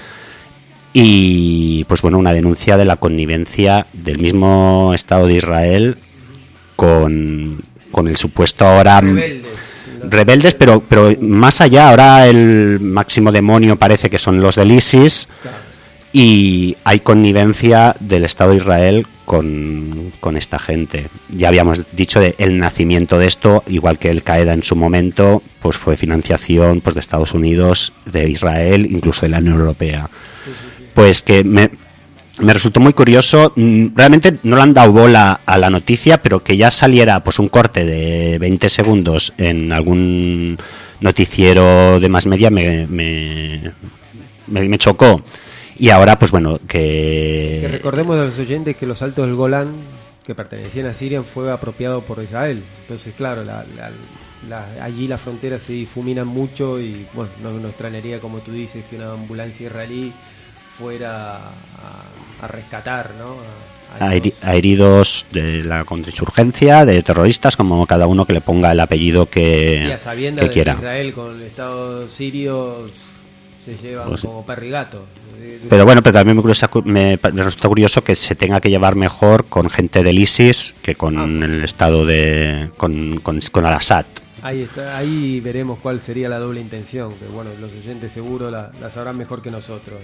y pues bueno, una denuncia de la connivencia del mismo Estado de Israel con, con el supuesto ahora rebeldes, rebeldes pero, pero más allá, ahora el máximo demonio parece que son los del ISIS, claro. Y hay connivencia del Estado de Israel con, con esta gente. Ya habíamos dicho de el nacimiento de esto, igual que el Qaeda en su momento, pues fue financiación pues de Estados Unidos, de Israel, incluso de la Unión Europea. Pues que me, me resultó muy curioso, realmente no le han dado bola a la noticia, pero que ya saliera pues un corte de veinte segundos en algún noticiero de más media me, me, me, me chocó. Y ahora, pues bueno, que... que recordemos a los oyentes que los Altos del Golán, que pertenecían a Siria, fue apropiado por Israel. Entonces, claro, la, la, la, allí las fronteras se difuminan mucho y, bueno, no nos extrañaría, como tú dices, que una ambulancia israelí fuera a, a rescatar, ¿no? A, a, heri- a heridos de la contrainsurgencia, de terroristas, como cada uno que le ponga el apellido que, y a sabiendas que de quiera. Israel con el Estado sirio se llevan pues, como perro y gato. Pero bueno, pero también me, curiosa, me, me resulta curioso que se tenga que llevar mejor con gente del ISIS que con ah. el Estado de... con, con, con Al-Assad. Ahí está, ahí veremos cuál sería la doble intención, que bueno, los oyentes seguro la, la sabrán mejor que nosotros.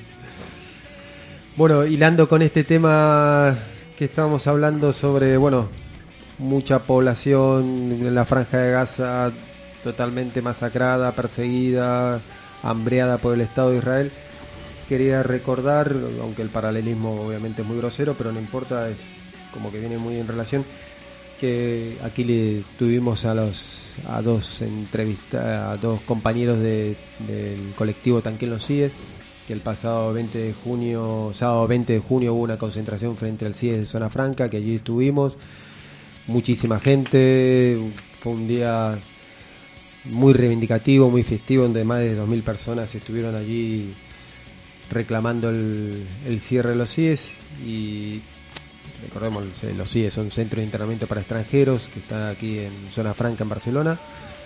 Bueno, hilando con este tema que estábamos hablando sobre, bueno, mucha población en la Franja de Gaza totalmente masacrada, perseguida, hambreada por el Estado de Israel. Quería recordar, aunque el paralelismo obviamente es muy grosero, pero no importa, es como que viene muy en relación, que aquí le tuvimos a los a dos entrevistas, a dos compañeros de, del colectivo Tanquén los C I E S, que el pasado veinte de junio, sábado veinte de junio hubo una concentración frente al C I E S de Zona Franca, que allí estuvimos, muchísima gente, fue un día muy reivindicativo, muy festivo, donde más de dos mil personas estuvieron allí reclamando el, el cierre de los C I E S. Y recordemos, los C I E S son centros de internamiento para extranjeros que están aquí en Zona Franca, en Barcelona,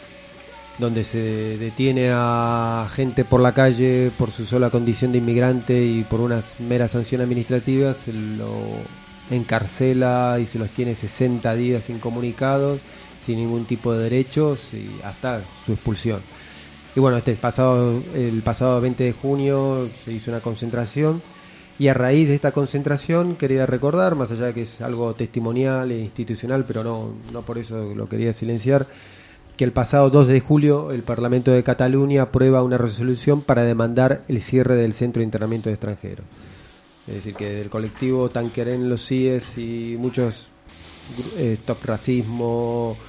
donde se detiene a gente por la calle por su sola condición de inmigrante y por unas meras sanciones administrativas se lo encarcela y se los tiene sesenta días incomunicados, sin ningún tipo de derechos y hasta su expulsión. Y bueno, este pasado, el pasado veinte de junio se hizo una concentración y a raíz de esta concentración quería recordar, más allá de que es algo testimonial e institucional, pero no, no por eso lo quería silenciar, que el pasado dos de julio el Parlamento de Cataluña aprueba una resolución para demandar el cierre del centro de internamiento de extranjeros. Es decir, que del colectivo Tanqueren los C I E S y muchos eh, Stop Racismo,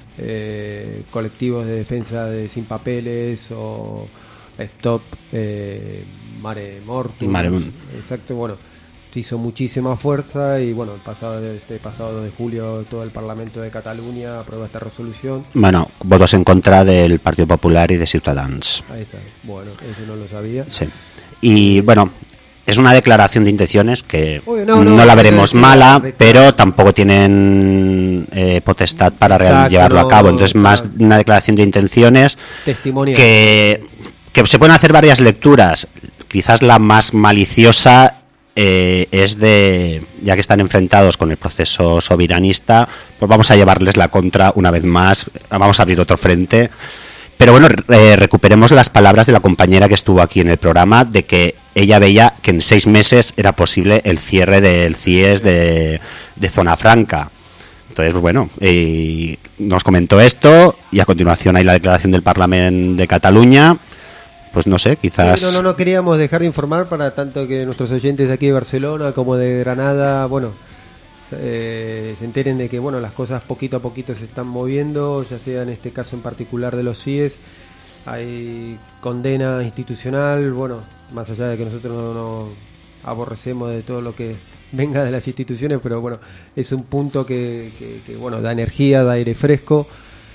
eh, colectivos de defensa de sin papeles o Stop eh, Mare Mortum, Mare... exacto, bueno, se hizo muchísima fuerza y bueno, el pasado este pasado dos de julio todo el Parlamento de Cataluña aprueba esta resolución. Bueno, votos en contra del Partido Popular y de Ciutadans. Ahí está, bueno, eso no lo sabía. Sí. Y bueno, es una declaración de intenciones que Uy, no, no, no la veremos mala, la pero tampoco tienen eh, potestad para Exacto, llevarlo a cabo. Entonces, claro, más una declaración de intenciones testimonial que, que se pueden hacer varias lecturas. Quizás la más maliciosa eh, es de, ya que están enfrentados con el proceso soberanista, pues vamos a llevarles la contra una vez más, vamos a abrir otro frente. Pero bueno, eh, recuperemos las palabras de la compañera que estuvo aquí en el programa, de que ella veía que en seis meses era posible el cierre del C I E S de, de Zona Franca. Entonces, bueno, eh, nos comentó esto y a continuación hay la declaración del Parlamento de Cataluña. Pues no sé, quizás... Sí, no, no, no queríamos dejar de informar para tanto que nuestros oyentes de aquí de Barcelona como de Granada, bueno, eh, se enteren de que bueno, las cosas poquito a poquito se están moviendo, ya sea en este caso en particular de los C I E S, hay condena institucional, bueno, más allá de que nosotros no nos aborrecemos de todo lo que venga de las instituciones, pero bueno, es un punto que, que, que bueno, da energía, da aire fresco.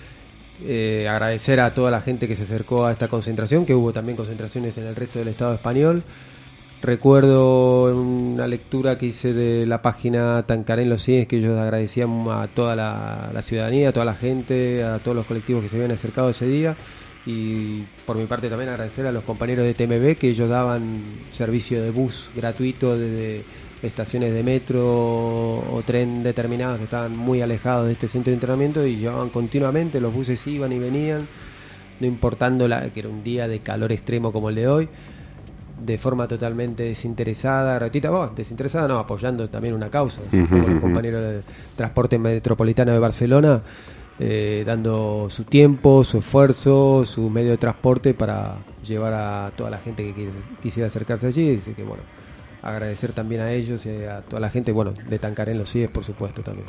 Eh, agradecer a toda la gente que se acercó a esta concentración, que hubo también concentraciones en el resto del Estado español. Recuerdo en una lectura que hice de la página Tancarén Los Cines que ellos agradecían a toda la, la ciudadanía, a toda la gente, a todos los colectivos que se habían acercado ese día, y por mi parte también agradecer a los compañeros de T M B que ellos daban servicio de bus gratuito desde estaciones de metro o tren determinadas que estaban muy alejados de este centro de entrenamiento, y llevaban continuamente, los buses iban y venían, no importando la, que era un día de calor extremo como el de hoy, de forma totalmente desinteresada, gratuita, bueno, desinteresada no, apoyando también una causa, uh-huh, como los compañeros del Transporte Metropolitano de Barcelona, eh, dando su tiempo, su esfuerzo, su medio de transporte para llevar a toda la gente que quisiera acercarse allí. Así que bueno, agradecer también a ellos y a toda la gente, bueno, de Tancarén Los C I E S, por supuesto, también.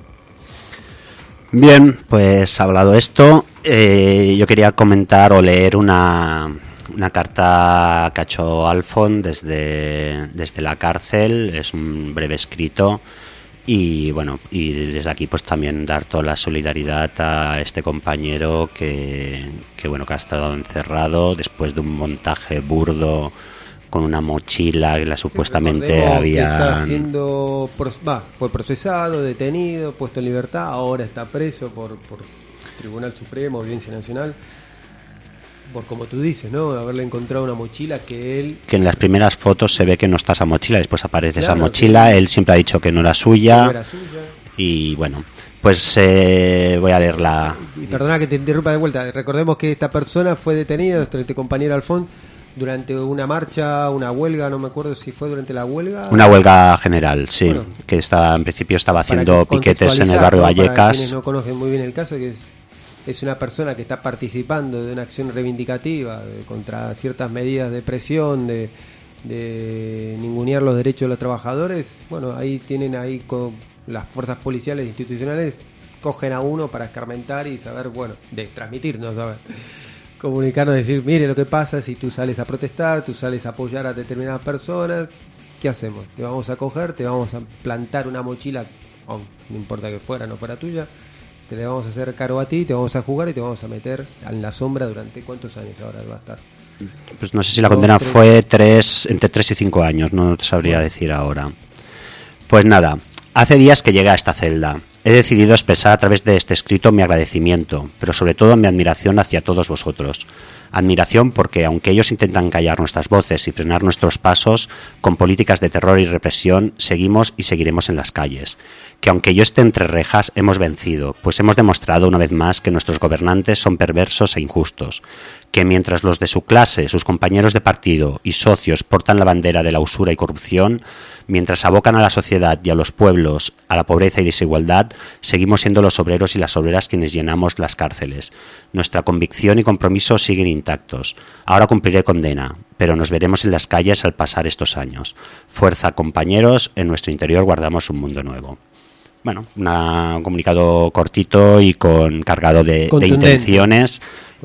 Bien, pues hablado esto, eh, yo quería comentar o leer una... una carta que ha hecho Alfon desde, desde la cárcel. Es un breve escrito y bueno, y desde aquí pues también dar toda la solidaridad a este compañero que, que bueno, que ha estado encerrado después de un montaje burdo con una mochila que la supuestamente había... Está siendo, va, fue procesado, detenido, puesto en libertad, ahora está preso por, por Tribunal Supremo, Audiencia Nacional, por como tú dices, ¿no? Haberle encontrado una mochila que él... Que en las primeras fotos se ve que no está esa mochila, después aparece claro, esa mochila, él siempre ha dicho que no era suya, no era suya. Y bueno, pues eh, voy a leerla. Y perdona que te interrumpa de vuelta, recordemos que esta persona fue detenida, nuestro este compañero Alfon, durante una marcha, una huelga, no me acuerdo si fue durante la huelga. Una huelga general, sí, bueno, que está, en principio estaba haciendo piquetes en el barrio Vallecas. Para quienes no conocen muy bien el caso, que es... es una persona que está participando de una acción reivindicativa de, contra ciertas medidas de presión, de, de ningunear los derechos de los trabajadores. Bueno, ahí tienen ahí con las fuerzas policiales e institucionales, cogen a uno para escarmentar y saber, bueno, de transmitirnos, saber, comunicarnos, decir, mire lo que pasa si tú sales a protestar, tú sales a apoyar a determinadas personas, ¿qué hacemos? Te vamos a coger, te vamos a plantar una mochila, oh, no importa que fuera, no fuera tuya, te le vamos a hacer caro a ti, te vamos a jugar y te vamos a meter en la sombra durante cuántos años ahora va a estar. Pues no sé si la condena Dos, fue tres, entre tres y cinco años, no te sabría bueno. decir ahora. Pues nada, hace días que llegué a esta celda. He decidido expresar a través de este escrito mi agradecimiento, pero sobre todo mi admiración hacia todos vosotros. Admiración porque, aunque ellos intentan callar nuestras voces y frenar nuestros pasos, con políticas de terror y represión, seguimos y seguiremos en las calles. Que aunque yo esté entre rejas, hemos vencido, pues hemos demostrado una vez más que nuestros gobernantes son perversos e injustos. Que mientras los de su clase, sus compañeros de partido y socios portan la bandera de la usura y corrupción, mientras abocan a la sociedad y a los pueblos a la pobreza y desigualdad, seguimos siendo los obreros y las obreras quienes llenamos las cárceles. Nuestra convicción y compromiso siguen intactos. Ahora cumpliré condena, pero nos veremos en las calles al pasar estos años. Fuerza, compañeros, en nuestro interior guardamos un mundo nuevo. Bueno, una, un comunicado cortito y con cargado de, de intenciones.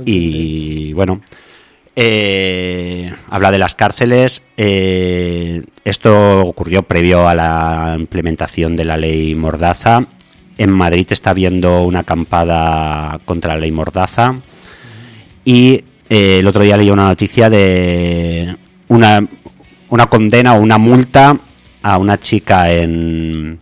Y bueno, eh, habla de las cárceles. Eh, esto ocurrió previo a la implementación de la ley Mordaza. En Madrid está habiendo una acampada contra la ley Mordaza. Y eh, el otro día leí una noticia de una, una condena o una multa a una chica en...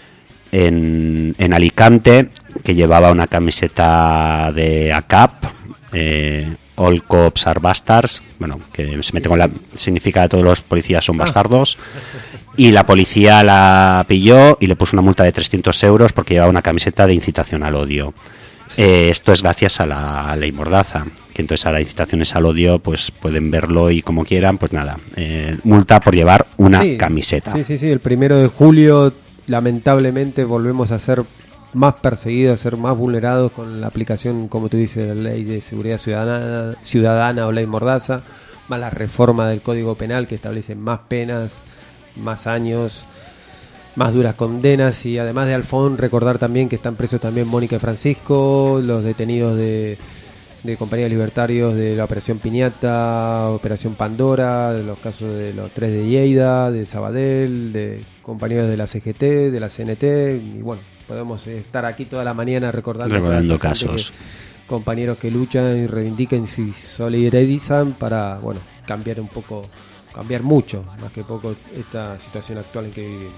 En, en Alicante, que llevaba una camiseta de A C A P, eh, All Cops are Bastards, bueno, que se mete con la... significa que todos los policías son bastardos, y la policía la pilló y le puso una multa de trescientos euros porque llevaba una camiseta de incitación al odio. Eh, esto es gracias a la ley Mordaza, que entonces a las incitaciones al odio pues pueden verlo y como quieran, pues nada, eh, multa por llevar una sí, camiseta. Sí, sí, sí, el primero de julio... lamentablemente volvemos a ser más perseguidos, a ser más vulnerados con la aplicación, como tú dices, de la ley de seguridad ciudadana, ciudadana o ley Mordaza, más la reforma del Código Penal que establece más penas, más años. más duras condenas. Y además de Alfón, recordar también que están presos también Mónica y Francisco, los detenidos de, de compañías libertarios de la Operación Piñata, Operación Pandora, de los casos de los tres de Lleida, de Sabadell, de compañeros de la C G T, de la C N T, y bueno, podemos estar aquí toda la mañana recordando, recordando casos. Que, compañeros que luchan y reivindican y solidarizan para, bueno, cambiar un poco, cambiar mucho, más que poco, esta situación actual en que vivimos.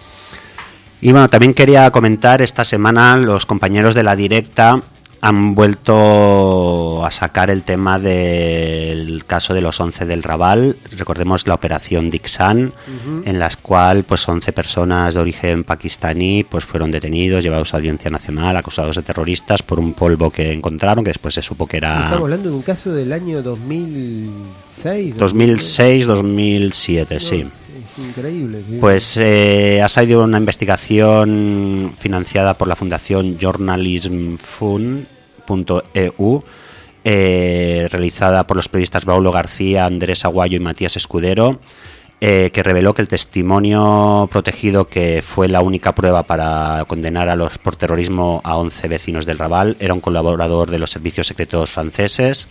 Y bueno, también quería comentar, esta semana los compañeros de La Directa han vuelto a sacar el tema del caso de los once del Raval. Recordemos la operación Dixan, uh-huh. en la cual pues once personas de origen pakistaní pues fueron detenidos, llevados a Audiencia Nacional, acusados de terroristas por un polvo que encontraron, que después se supo que era... Estamos hablando de un caso del año dos mil seis. dos mil seis, dos mil siete, no, sí. Es increíble. Sí. Pues eh, ha salido una investigación financiada por la Fundación Journalism Fund punto e u, eh, realizada por los periodistas Paulo García, Andrés Aguayo y Matías Escudero, eh, que reveló que el testimonio protegido, que fue la única prueba para condenar a los por terrorismo a once vecinos del Raval, era un colaborador de los servicios secretos franceses,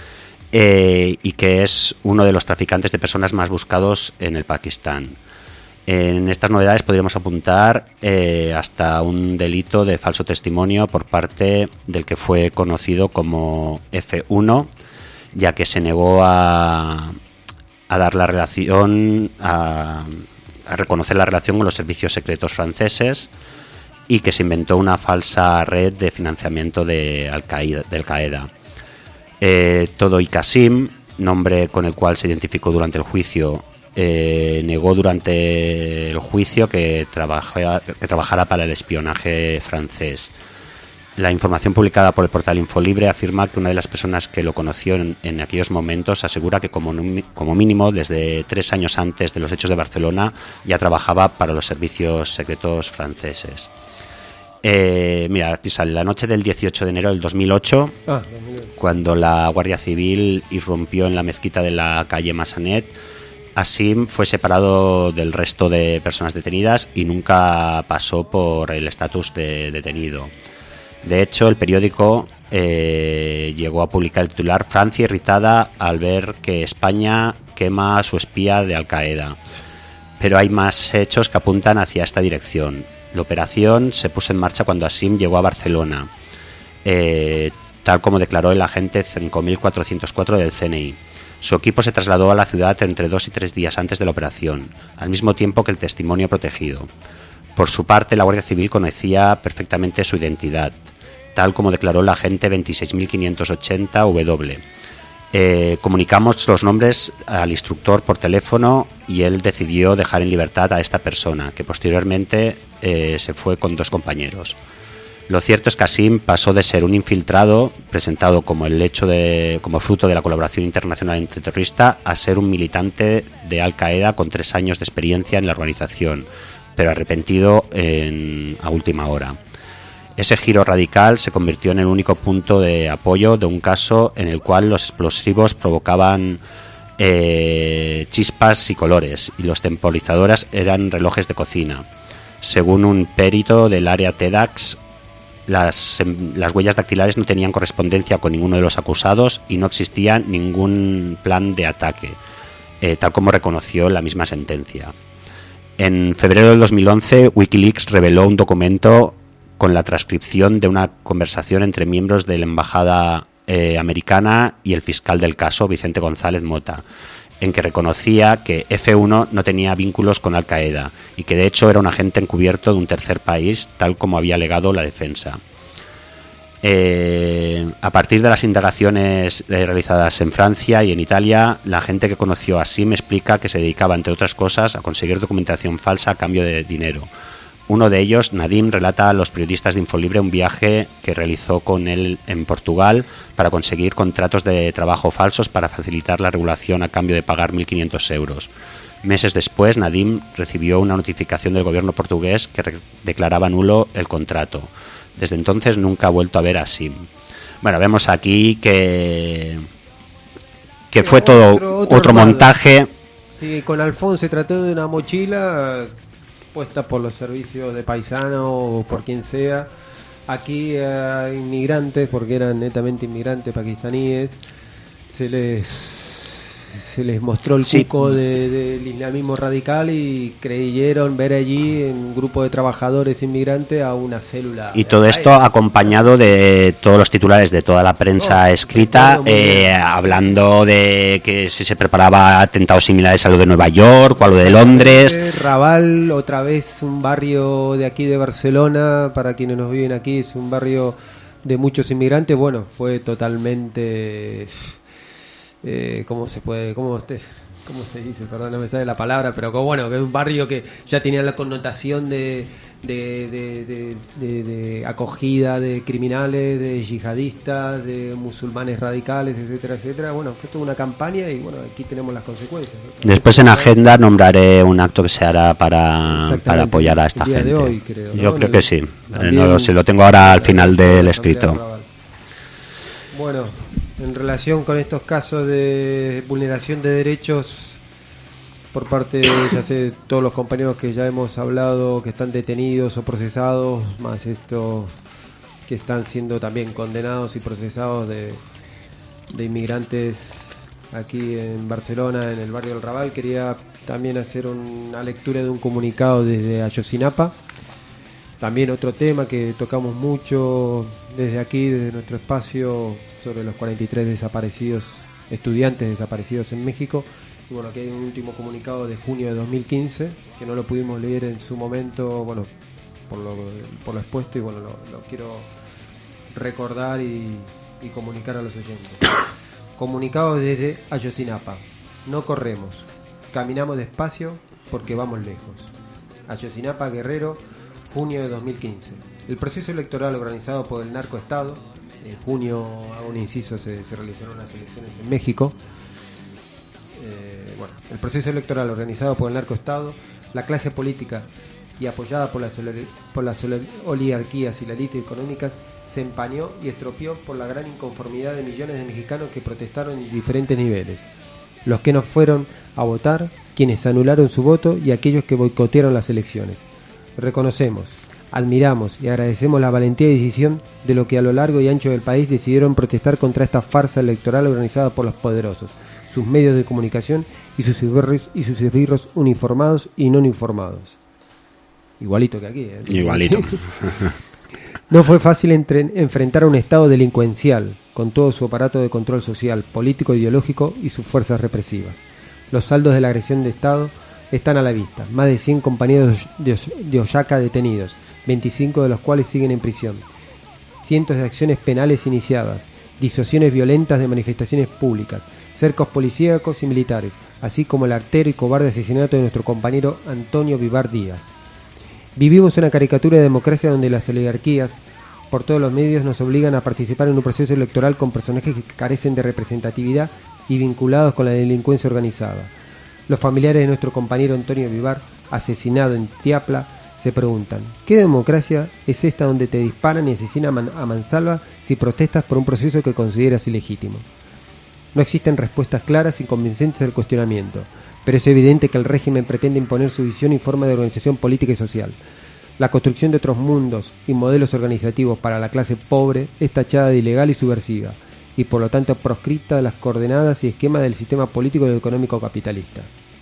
eh, y que es uno de los traficantes de personas más buscados en el Pakistán. En estas novedades podríamos apuntar eh, hasta un delito de falso testimonio por parte del que fue conocido como F uno, ya que se negó a, a dar la relación, a, a reconocer la relación con los servicios secretos franceses, y que se inventó una falsa red de financiamiento de Al-Qaeda. De Al-Qaeda. Eh, Todoy Qasim, nombre con el cual se identificó durante el juicio, Eh, negó durante el juicio que, trabaja, que trabajara para el espionaje francés. La información publicada por el portal Infolibre afirma que una de las personas que lo conoció en, en aquellos momentos asegura que como, como mínimo desde tres años antes de los hechos de Barcelona ya trabajaba para los servicios secretos franceses. Eh, mira, aquí sale la noche del dieciocho de enero del dos mil ocho, ah, cuando la Guardia Civil irrumpió en la mezquita de la calle Massanet. Asim fue separado del resto de personas detenidas y nunca pasó por el estatus de detenido. De hecho, el periódico eh, llegó a publicar el titular: Francia irritada al ver que España quema a su espía de Al-Qaeda. Pero hay más hechos que apuntan hacia esta dirección. La operación se puso en marcha cuando Asim llegó a Barcelona, eh, tal como declaró el agente cinco mil cuatrocientos cuatro del C N I. Su equipo se trasladó a la ciudad entre dos y tres días antes de la operación, al mismo tiempo que el testimonio protegido. Por su parte, la Guardia Civil conocía perfectamente su identidad, tal como declaró el agente veintiséis mil quinientos ochenta W. Eh, comunicamos los nombres al instructor por teléfono y él decidió dejar en libertad a esta persona, que posteriormente eh, se fue con dos compañeros. Lo cierto es que Asim pasó de ser un infiltrado, presentado como el hecho de, como fruto de la colaboración internacional antiterrorista, a ser un militante de Al-Qaeda con tres años de experiencia en la organización, pero arrepentido en, a última hora. Ese giro radical se convirtió en el único punto de apoyo de un caso en el cual los explosivos provocaban eh, chispas y colores, y los temporizadores eran relojes de cocina. Según un perito del área TEDx, Las, las huellas dactilares no tenían correspondencia con ninguno de los acusados y no existía ningún plan de ataque, eh, tal como reconoció la misma sentencia. En febrero del dos mil once, Wikileaks reveló un documento con la transcripción de una conversación entre miembros de la embajada eh, americana y el fiscal del caso, Vicente González Mota, en que reconocía que F uno no tenía vínculos con Al-Qaeda y que de hecho era un agente encubierto de un tercer país, tal como había alegado la defensa. Eh, a partir de las indagaciones eh, realizadas en Francia y en Italia, la gente que conoció a Asim explica que se dedicaba, entre otras cosas, a conseguir documentación falsa a cambio de dinero. Uno de ellos, Nadim, relata a los periodistas de Infolibre un viaje que realizó con él en Portugal para conseguir contratos de trabajo falsos para facilitar la regulación a cambio de pagar mil quinientos euros. Meses después, Nadim recibió una notificación del gobierno portugués que re- declaraba nulo el contrato. Desde entonces nunca ha vuelto a ver a Asim. Bueno, vemos aquí que, que fue todo otro, otro, otro montaje. Sí, con Alfón se trató de una mochila puesta por los servicios de Paisano o por quien sea. Aquí a inmigrantes, porque eran netamente inmigrantes pakistaníes, se les se les mostró el sí. cuco de, del islamismo radical y creyeron ver allí en un grupo de trabajadores inmigrantes a una célula. Y todo esto acompañado de todos los titulares de toda la prensa oh, escrita, eh, hablando de que si se preparaba atentados similares a lo de Nueva York o a lo de Londres. Raval, otra vez un barrio de aquí de Barcelona, para quienes nos viven aquí, es un barrio de muchos inmigrantes. Bueno, fue totalmente... Eh, ¿Cómo se puede, cómo usted, cómo se dice? Perdón, no me sale la palabra, pero como, bueno, que es un barrio que ya tenía la connotación de, de, de, de, de, de acogida de criminales, de yihadistas, de musulmanes radicales, etcétera, etcétera. Bueno, fue toda una campaña y bueno, aquí tenemos las consecuencias, ¿no? Después en agenda nombraré un acto que se hará para, para apoyar a esta el día gente. De hoy, creo, Yo ¿no? creo el, que sí. No lo sé, lo tengo ahora al final del escrito. Bueno, en relación con estos casos de vulneración de derechos por parte de, ya sé, todos los compañeros que ya hemos hablado, que están detenidos o procesados, más estos que están siendo también condenados y procesados de, de inmigrantes aquí en Barcelona, en el barrio del Raval, quería también hacer una lectura de un comunicado desde Ayotzinapa. También otro tema que tocamos mucho desde aquí, desde nuestro espacio, sobre los cuarenta y tres desaparecidos, estudiantes desaparecidos en México. Y bueno, aquí hay un último comunicado de junio de dos mil quince, que no lo pudimos leer en su momento, bueno, por lo, por lo expuesto, y bueno, lo, lo quiero recordar y, y comunicar a los oyentes. Comunicado desde Ayotzinapa. No corremos, caminamos despacio porque vamos lejos. Ayotzinapa, Guerrero, junio de dos mil quince. El proceso electoral organizado por el narcoestado, en junio, hago un inciso, se, se realizaron las elecciones en México. Eh, bueno, el proceso electoral organizado por el narcoestado, la clase política y apoyada por las, por las oligarquías y las élites económicas, se empañó y estropeó por la gran inconformidad de millones de mexicanos que protestaron en diferentes niveles. Los que no fueron a votar, quienes anularon su voto y aquellos que boicotearon las elecciones. Reconocemos, admiramos y agradecemos la valentía y decisión de los que a lo largo y ancho del país decidieron protestar contra esta farsa electoral organizada por los poderosos, sus medios de comunicación y sus esbirros, y sus esbirros uniformados y no uniformados. Igualito que aquí, ¿eh? Igualito. No fue fácil entre, enfrentar a un Estado delincuencial, con todo su aparato de control social, político, ideológico y sus fuerzas represivas. Los saldos de la agresión de Estado están a la vista. Más de cien compañeros de Oaxaca detenidos, veinticinco de los cuales siguen en prisión. Cientos de acciones penales iniciadas, disuasiones violentas de manifestaciones públicas, cercos policíacos y militares, así como el artero y cobarde asesinato de nuestro compañero Antonio Vivar Díaz. Vivimos una caricatura de democracia donde las oligarquías, por todos los medios, nos obligan a participar en un proceso electoral con personajes que carecen de representatividad y vinculados con la delincuencia organizada. Los familiares de nuestro compañero Antonio Vivar, asesinado en Tiapla, se preguntan: ¿qué democracia es esta donde te disparan y asesinan a mansalva si protestas por un proceso que consideras ilegítimo? No existen respuestas claras y convincentes al cuestionamiento, pero es evidente que el régimen pretende imponer su visión y forma de organización política y social. La construcción de otros mundos y modelos organizativos para la clase pobre es tachada de ilegal y subversiva, y por lo tanto proscrita de las coordenadas y esquemas del sistema político y económico capitalista.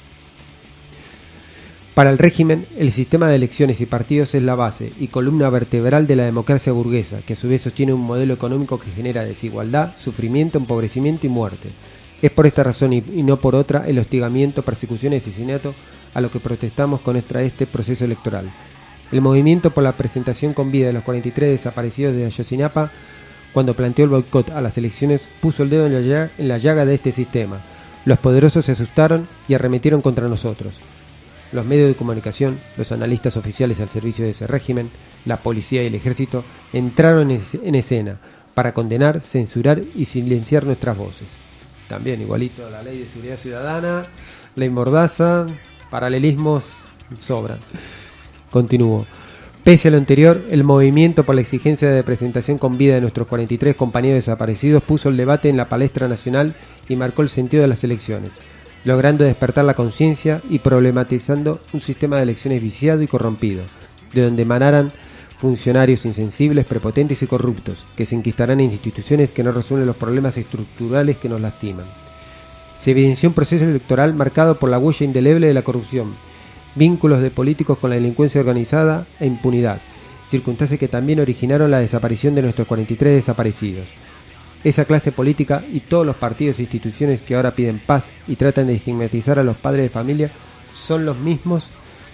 Para el régimen, el sistema de elecciones y partidos es la base y columna vertebral de la democracia burguesa, que a su vez sostiene un modelo económico que genera desigualdad, sufrimiento, empobrecimiento y muerte. Es por esta razón y, y no por otra el hostigamiento, persecución y asesinato a lo que protestamos contra este proceso electoral. El movimiento por la presentación con vida de los cuarenta y tres desaparecidos de Ayotzinapa, cuando planteó el boicot a las elecciones, puso el dedo en la, llaga, en la llaga de este sistema. Los poderosos se asustaron y arremetieron contra nosotros. Los medios de comunicación, los analistas oficiales al servicio de ese régimen, la policía y el ejército entraron en escena para condenar, censurar y silenciar nuestras voces. También igualito la ley de seguridad ciudadana, ley mordaza, paralelismos sobran. Continúo. Pese a lo anterior, el movimiento por la exigencia de presentación con vida de nuestros cuarenta y tres compañeros desaparecidos puso el debate en la palestra nacional y marcó el sentido de las elecciones. logrando despertar la conciencia y problematizando un sistema de elecciones viciado y corrompido, de donde emanaran funcionarios insensibles, prepotentes y corruptos, que se enquistarán en instituciones que no resuelven los problemas estructurales que nos lastiman. Se evidenció un proceso electoral marcado por la huella indeleble de la corrupción, vínculos de políticos con la delincuencia organizada e impunidad, circunstancias que también originaron la desaparición de nuestros cuarenta y tres desaparecidos. Esa clase política y todos los partidos e instituciones que ahora piden paz y tratan de estigmatizar a los padres de familia son los mismos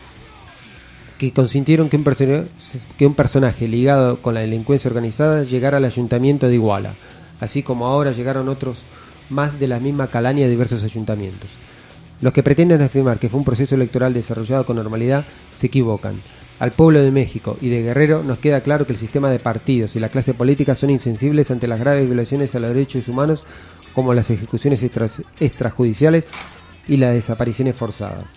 que consintieron que un, person- que un personaje ligado con la delincuencia organizada llegara al ayuntamiento de Iguala, así como ahora llegaron otros más de la misma calaña de diversos ayuntamientos. Los que pretenden afirmar que fue un proceso electoral desarrollado con normalidad se equivocan. Al pueblo de México y de Guerrero nos queda claro que el sistema de partidos y la clase política son insensibles ante las graves violaciones a los derechos humanos, como las ejecuciones extra- extrajudiciales y las desapariciones forzadas.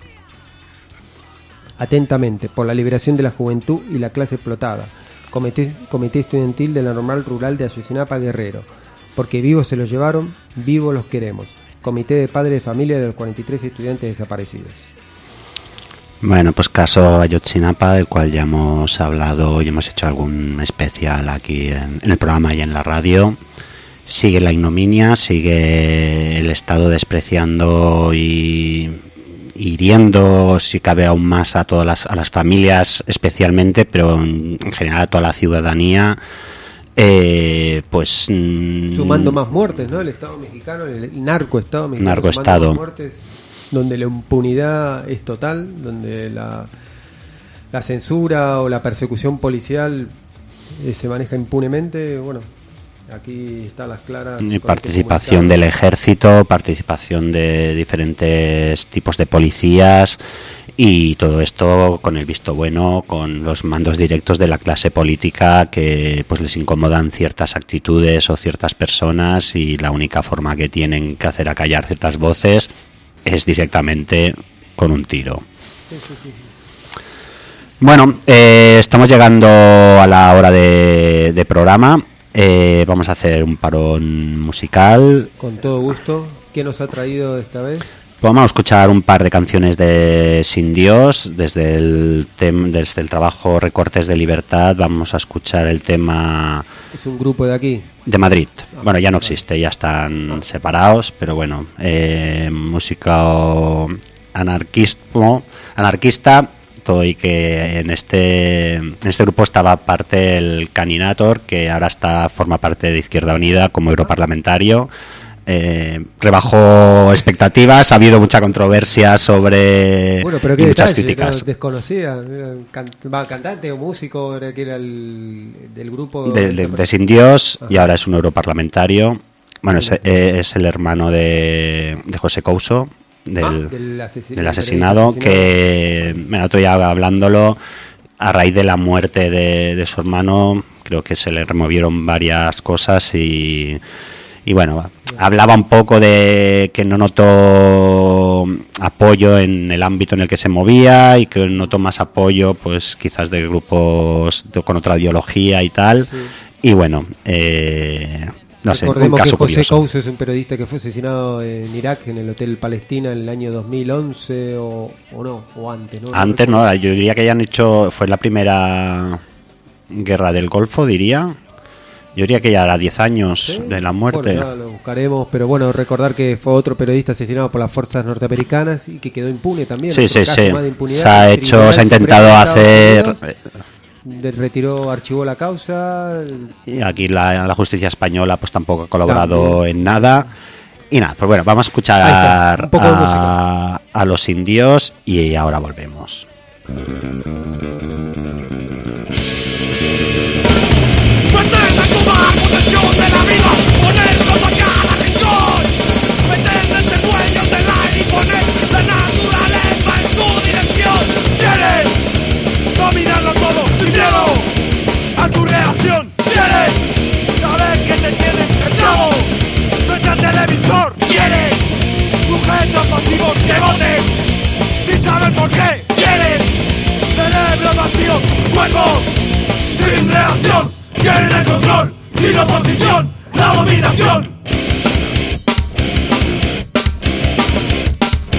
Atentamente, por la liberación de la juventud y la clase explotada. Comité, Comité Estudiantil de la Normal Rural de Ayotzinapa, Guerrero. Porque vivos se los llevaron, vivos los queremos. Comité de Padres de Familia de los cuarenta y tres estudiantes desaparecidos. Bueno, pues caso Ayotzinapa, del cual ya hemos hablado y hemos hecho algún especial aquí en, en el programa y en la radio. Sigue la ignominia, sigue el Estado despreciando y hiriendo, si cabe aún más, a todas las, a las familias especialmente, pero en general a toda la ciudadanía. Eh, pues sumando más muertes, ¿no? El Estado mexicano, el, el narcoestado mexicano, narcoestado, más muertes, donde la impunidad es total, donde la, la censura o la persecución policial eh, se maneja impunemente. Bueno, aquí están las claras. Y participación del ejército, participación de diferentes tipos de policías. Y todo esto con el visto bueno, con los mandos directos de la clase política, que pues les incomodan ciertas actitudes o ciertas personas, y la única forma que tienen que hacer acallar ciertas voces es directamente con un tiro. Sí, sí, sí. Bueno, eh, estamos llegando a la hora de, de programa. Eh, vamos a hacer un parón musical. Con todo gusto. ¿Qué nos ha traído esta vez? Vamos a escuchar un par de canciones de Sin Dios, desde el, tem- desde el trabajo Recortes de Libertad. Vamos a escuchar el tema... Es un grupo de aquí. De Madrid. Bueno, ya no existe, ya están separados, pero bueno, eh, música anarquismo, anarquista, todo, y que en este, en este grupo estaba parte el Caninator, que ahora está forma parte de Izquierda Unida como europarlamentario. Eh, rebajó expectativas, ha habido mucha controversia sobre bueno, pero y muchas detalle, críticas. No, desconocía, can, va, cantante o músico, era que era el del grupo de, de, de Sin Dios. Ajá. Y ahora es un europarlamentario. Bueno, es, es el hermano de, de José Couso, del, ah, del, asesin- del asesinado, asesinado, que bueno, otro día hablándolo, a raíz de la muerte de, de su hermano, creo que se le removieron varias cosas y Y bueno, hablaba un poco de que no notó apoyo en el ámbito en el que se movía, y que notó más apoyo, pues quizás de grupos de, con otra ideología y tal. Sí. Y bueno, eh, no sé, recordemos un caso que José curioso. Couso es un periodista que fue asesinado en Irak, en el Hotel Palestina, en el año dos mil once o, o no, o antes, ¿no? Antes no, yo diría que hayan hecho, fue la primera guerra del Golfo, diría. Yo diría que ya era diez años ¿sí? de la muerte. Bueno, ya lo buscaremos, pero bueno, recordar que fue otro periodista asesinado por las fuerzas norteamericanas y que quedó impune también. Sí, sí, sí. De se ha hecho, se ha intentado hacer... De retiró, archivó la causa. Y aquí la, la justicia española pues tampoco ha colaborado también en nada. Y nada, pues bueno, vamos a escuchar a, a los indios y ahora volvemos. Pretenden tomar posesión de la vida, ponernos a cada rincón, meterles en dueños del aire y poner la naturaleza en su dirección. ¿Quieres dominarlo todo sin miedo a tu reacción? ¿Quieres saber que te tienen esclavo frente al televisor? ¿Quieres sujetos pasivos que voten sin saber por qué? ¿Quieres cerebros vacíos, cuerpos sin reacción? Quieren el control, sin oposición, la dominación.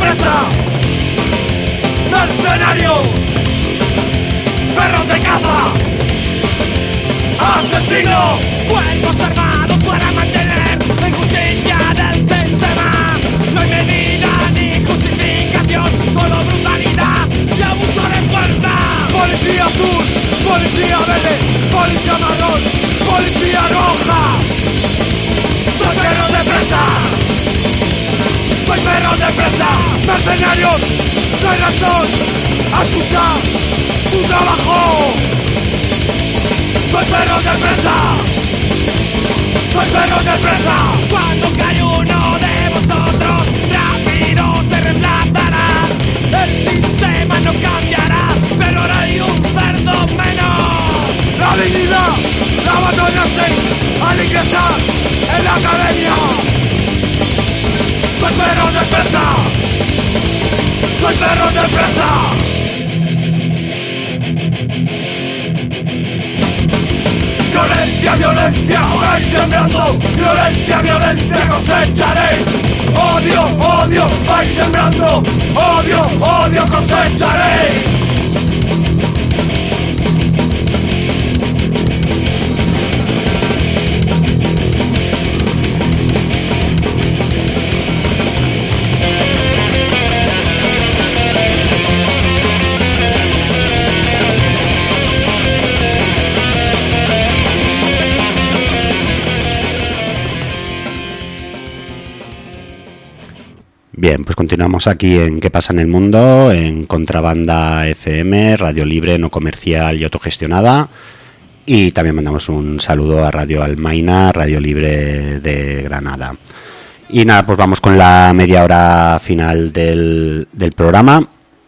presa, mercenarios, perros de caza, asesinos, cuerpos armados para mantener la injusticia del sistema. No hay medida ni justificación, solo brutalidad y abuso de fuerza. Policía azul, policía verde, policía marrón, policía roja. Soy perro de presa, soy perro de presa, mercenarios, no hay razón, escucha tu trabajo. Soy perro de presa, soy perro de presa. Cuando cae uno de vosotros, rápido se reemplazará. El sistema no cambiará, pero ahora hay un cerdo menos. La dignidad la abandonaste al ingresar en la academia. Soy perro de presa, soy perro de presa. Violencia, violencia, vais sembrando. Violencia, violencia, cosecharéis. Odio, odio, vais sembrando. Odio, odio, cosecharéis. Bien, pues continuamos aquí en ¿Qué pasa en el mundo? En Contrabanda F M, radio libre, no comercial y autogestionada. Y también mandamos un saludo a Radio Almaina, radio libre de Granada. Y nada, pues vamos con la media hora final del, del programa.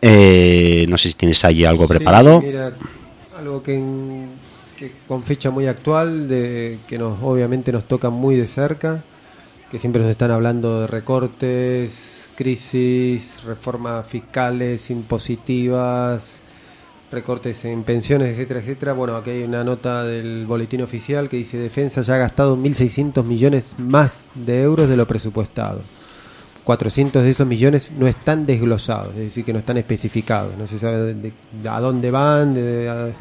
Eh, no sé si tienes allí algo sí, preparado. Mira, algo que, en, que con fecha muy actual, de que nos obviamente nos toca muy de cerca, que siempre nos están hablando de recortes, crisis, reformas fiscales, impositivas, recortes en pensiones, etcétera, etcétera. Bueno, aquí hay una nota del boletín oficial que dice: Defensa ya ha gastado mil seiscientos millones más de euros de lo presupuestado. cuatrocientos de esos millones no están desglosados, es decir, que no están especificados, no se sabe de, de, de a dónde van, de, de, a,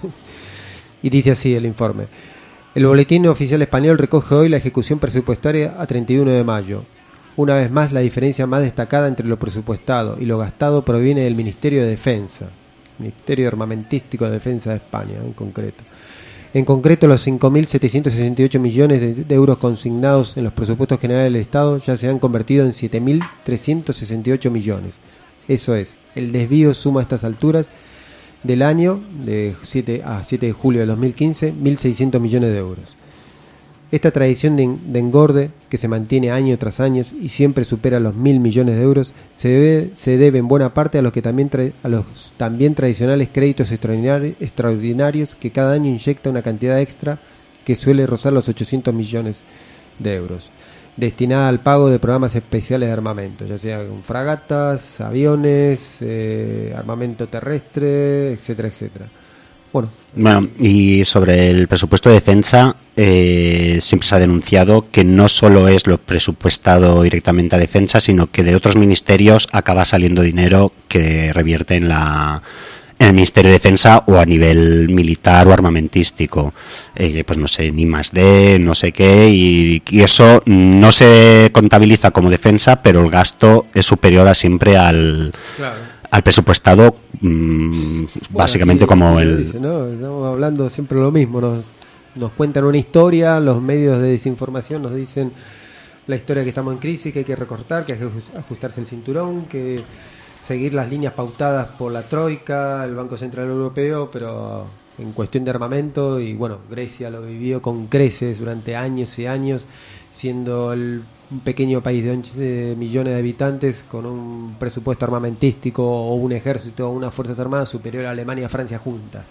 y dice así el informe. El boletín oficial español recoge hoy la ejecución presupuestaria a treinta y uno de mayo. Una vez más, la diferencia más destacada entre lo presupuestado y lo gastado proviene del Ministerio de Defensa, Ministerio Armamentístico de Defensa de España, en concreto. En concreto, los cinco mil setecientos sesenta y ocho millones de, de euros consignados en los presupuestos generales del Estado ya se han convertido en siete mil trescientos sesenta y ocho millones. Eso es, el desvío suma a estas alturas del año, de siete a siete de julio de dos mil quince, mil seiscientos millones de euros. Esta tradición de, de engorde, que se mantiene año tras año y siempre supera los mil millones de euros, se debe, se debe en buena parte a los, que también tra- a los también tradicionales créditos extraordinari- extraordinarios que cada año inyecta una cantidad extra que suele rozar los ochocientos millones de euros, destinada al pago de programas especiales de armamento, ya sea con fragatas, aviones, eh, armamento terrestre, etcétera, etcétera. Bueno, Bueno, y sobre el presupuesto de defensa, eh, siempre se ha denunciado que no solo es lo presupuestado directamente a defensa, sino que de otros ministerios acaba saliendo dinero que revierte en la en el Ministerio de Defensa o a nivel militar o armamentístico. Eh, pues no sé, ni más de, no sé qué, y, y eso no se contabiliza como defensa, pero el gasto es superior a siempre al... claro. al presupuestado, mmm, básicamente bueno, aquí, como aquí el... dice, ¿no? Estamos hablando siempre lo mismo, nos, nos cuentan una historia, los medios de desinformación nos dicen la historia que estamos en crisis, que hay que recortar, que hay que ajustarse el cinturón, que seguir las líneas pautadas por la Troika, el Banco Central Europeo, pero en cuestión de armamento, y bueno, Grecia lo vivió con creces durante años y años, siendo el un pequeño país de once millones de habitantes con un presupuesto armamentístico o un ejército o unas fuerzas armadas superior a Alemania y a Francia juntas.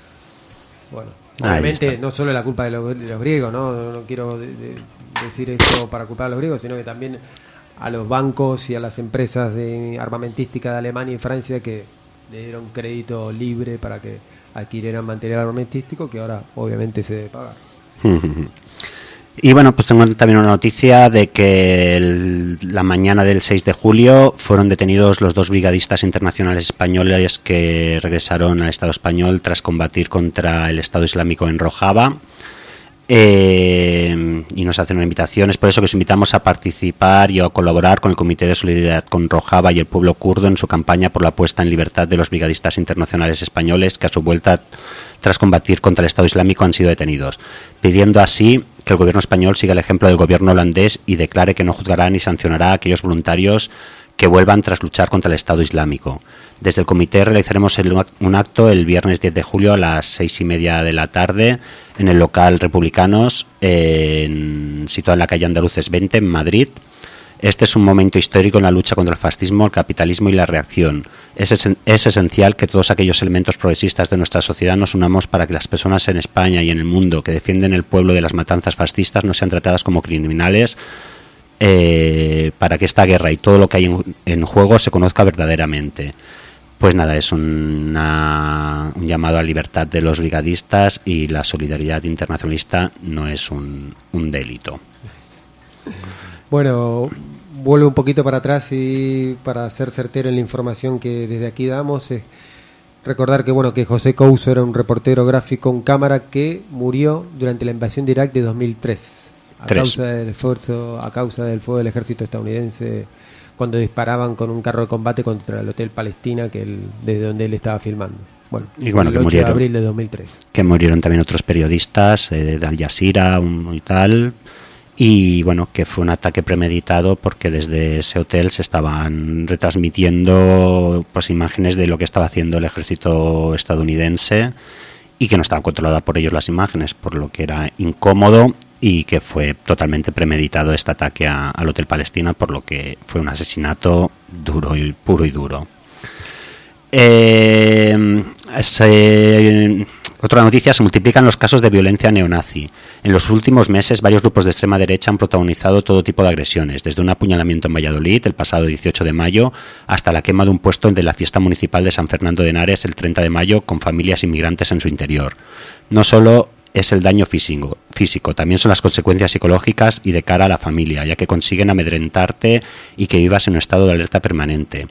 Bueno, obviamente no solo es la culpa de los, de los griegos, ¿no? No, no quiero de, de decir esto para culpar a los griegos, sino que también a los bancos y a las empresas de armamentísticas de Alemania y Francia que le dieron crédito libre para que adquirieran material armamentístico que ahora obviamente se debe pagar. Y bueno, pues tengo también una noticia de que el, la mañana del seis de julio fueron detenidos los dos brigadistas internacionales españoles que regresaron al Estado español tras combatir contra el Estado Islámico en Rojava. Eh, y nos hacen una invitación. Es por eso que os invitamos a participar y a colaborar con el Comité de Solidaridad con Rojava y el pueblo kurdo en su campaña por la puesta en libertad de los brigadistas internacionales españoles que a su vuelta tras combatir contra el Estado Islámico han sido detenidos, pidiendo así que el gobierno español siga el ejemplo del gobierno holandés y declare que no juzgará ni sancionará a aquellos voluntarios que vuelvan tras luchar contra el Estado Islámico. Desde el comité realizaremos el, un acto el viernes diez de julio a las seis y media de la tarde en el local Republicanos, en, situado en la calle Andaluces veinte, en Madrid. Este es un momento histórico en la lucha contra el fascismo, el capitalismo y la reacción. Es, es, es esencial que todos aquellos elementos progresistas de nuestra sociedad nos unamos para que las personas en España y en el mundo que defienden el pueblo de las matanzas fascistas no sean tratadas como criminales, eh, para que esta guerra y todo lo que hay en, en juego se conozca verdaderamente. Pues nada, es una, un llamado a libertad de los brigadistas y la solidaridad internacionalista no es un, un delito. Bueno, vuelvo un poquito para atrás y para ser certero en la información que desde aquí damos, es recordar que bueno que José Couso era un reportero gráfico en cámara que murió durante la invasión de Irak de dos mil tres a Tres. causa del esfuerzo, a causa del fuego del ejército estadounidense cuando disparaban con un carro de combate contra el Hotel Palestina, que él, desde donde él estaba filmando. Bueno, y bueno, el que ocho murieron, de abril de dos mil tres. Que murieron también otros periodistas eh, de Al Jazeera un, y tal. Y bueno, que fue un ataque premeditado porque desde ese hotel se estaban retransmitiendo pues imágenes de lo que estaba haciendo el ejército estadounidense y que no estaba controlada por ellos las imágenes, por lo que era incómodo y que fue totalmente premeditado este ataque a, al Hotel Palestina, por lo que fue un asesinato duro y puro y duro. Eh, ese, otra noticia: se multiplican los casos de violencia neonazi. En los últimos meses, varios grupos de extrema derecha han protagonizado todo tipo de agresiones, desde un apuñalamiento en Valladolid el pasado dieciocho de mayo hasta la quema de un puesto de la fiesta municipal de San Fernando de Henares el treinta de mayo con familias inmigrantes en su interior. No solo es el daño físico, físico, también son las consecuencias psicológicas y de cara a la familia, ya que consiguen amedrentarte y que vivas en un estado de alerta permanente.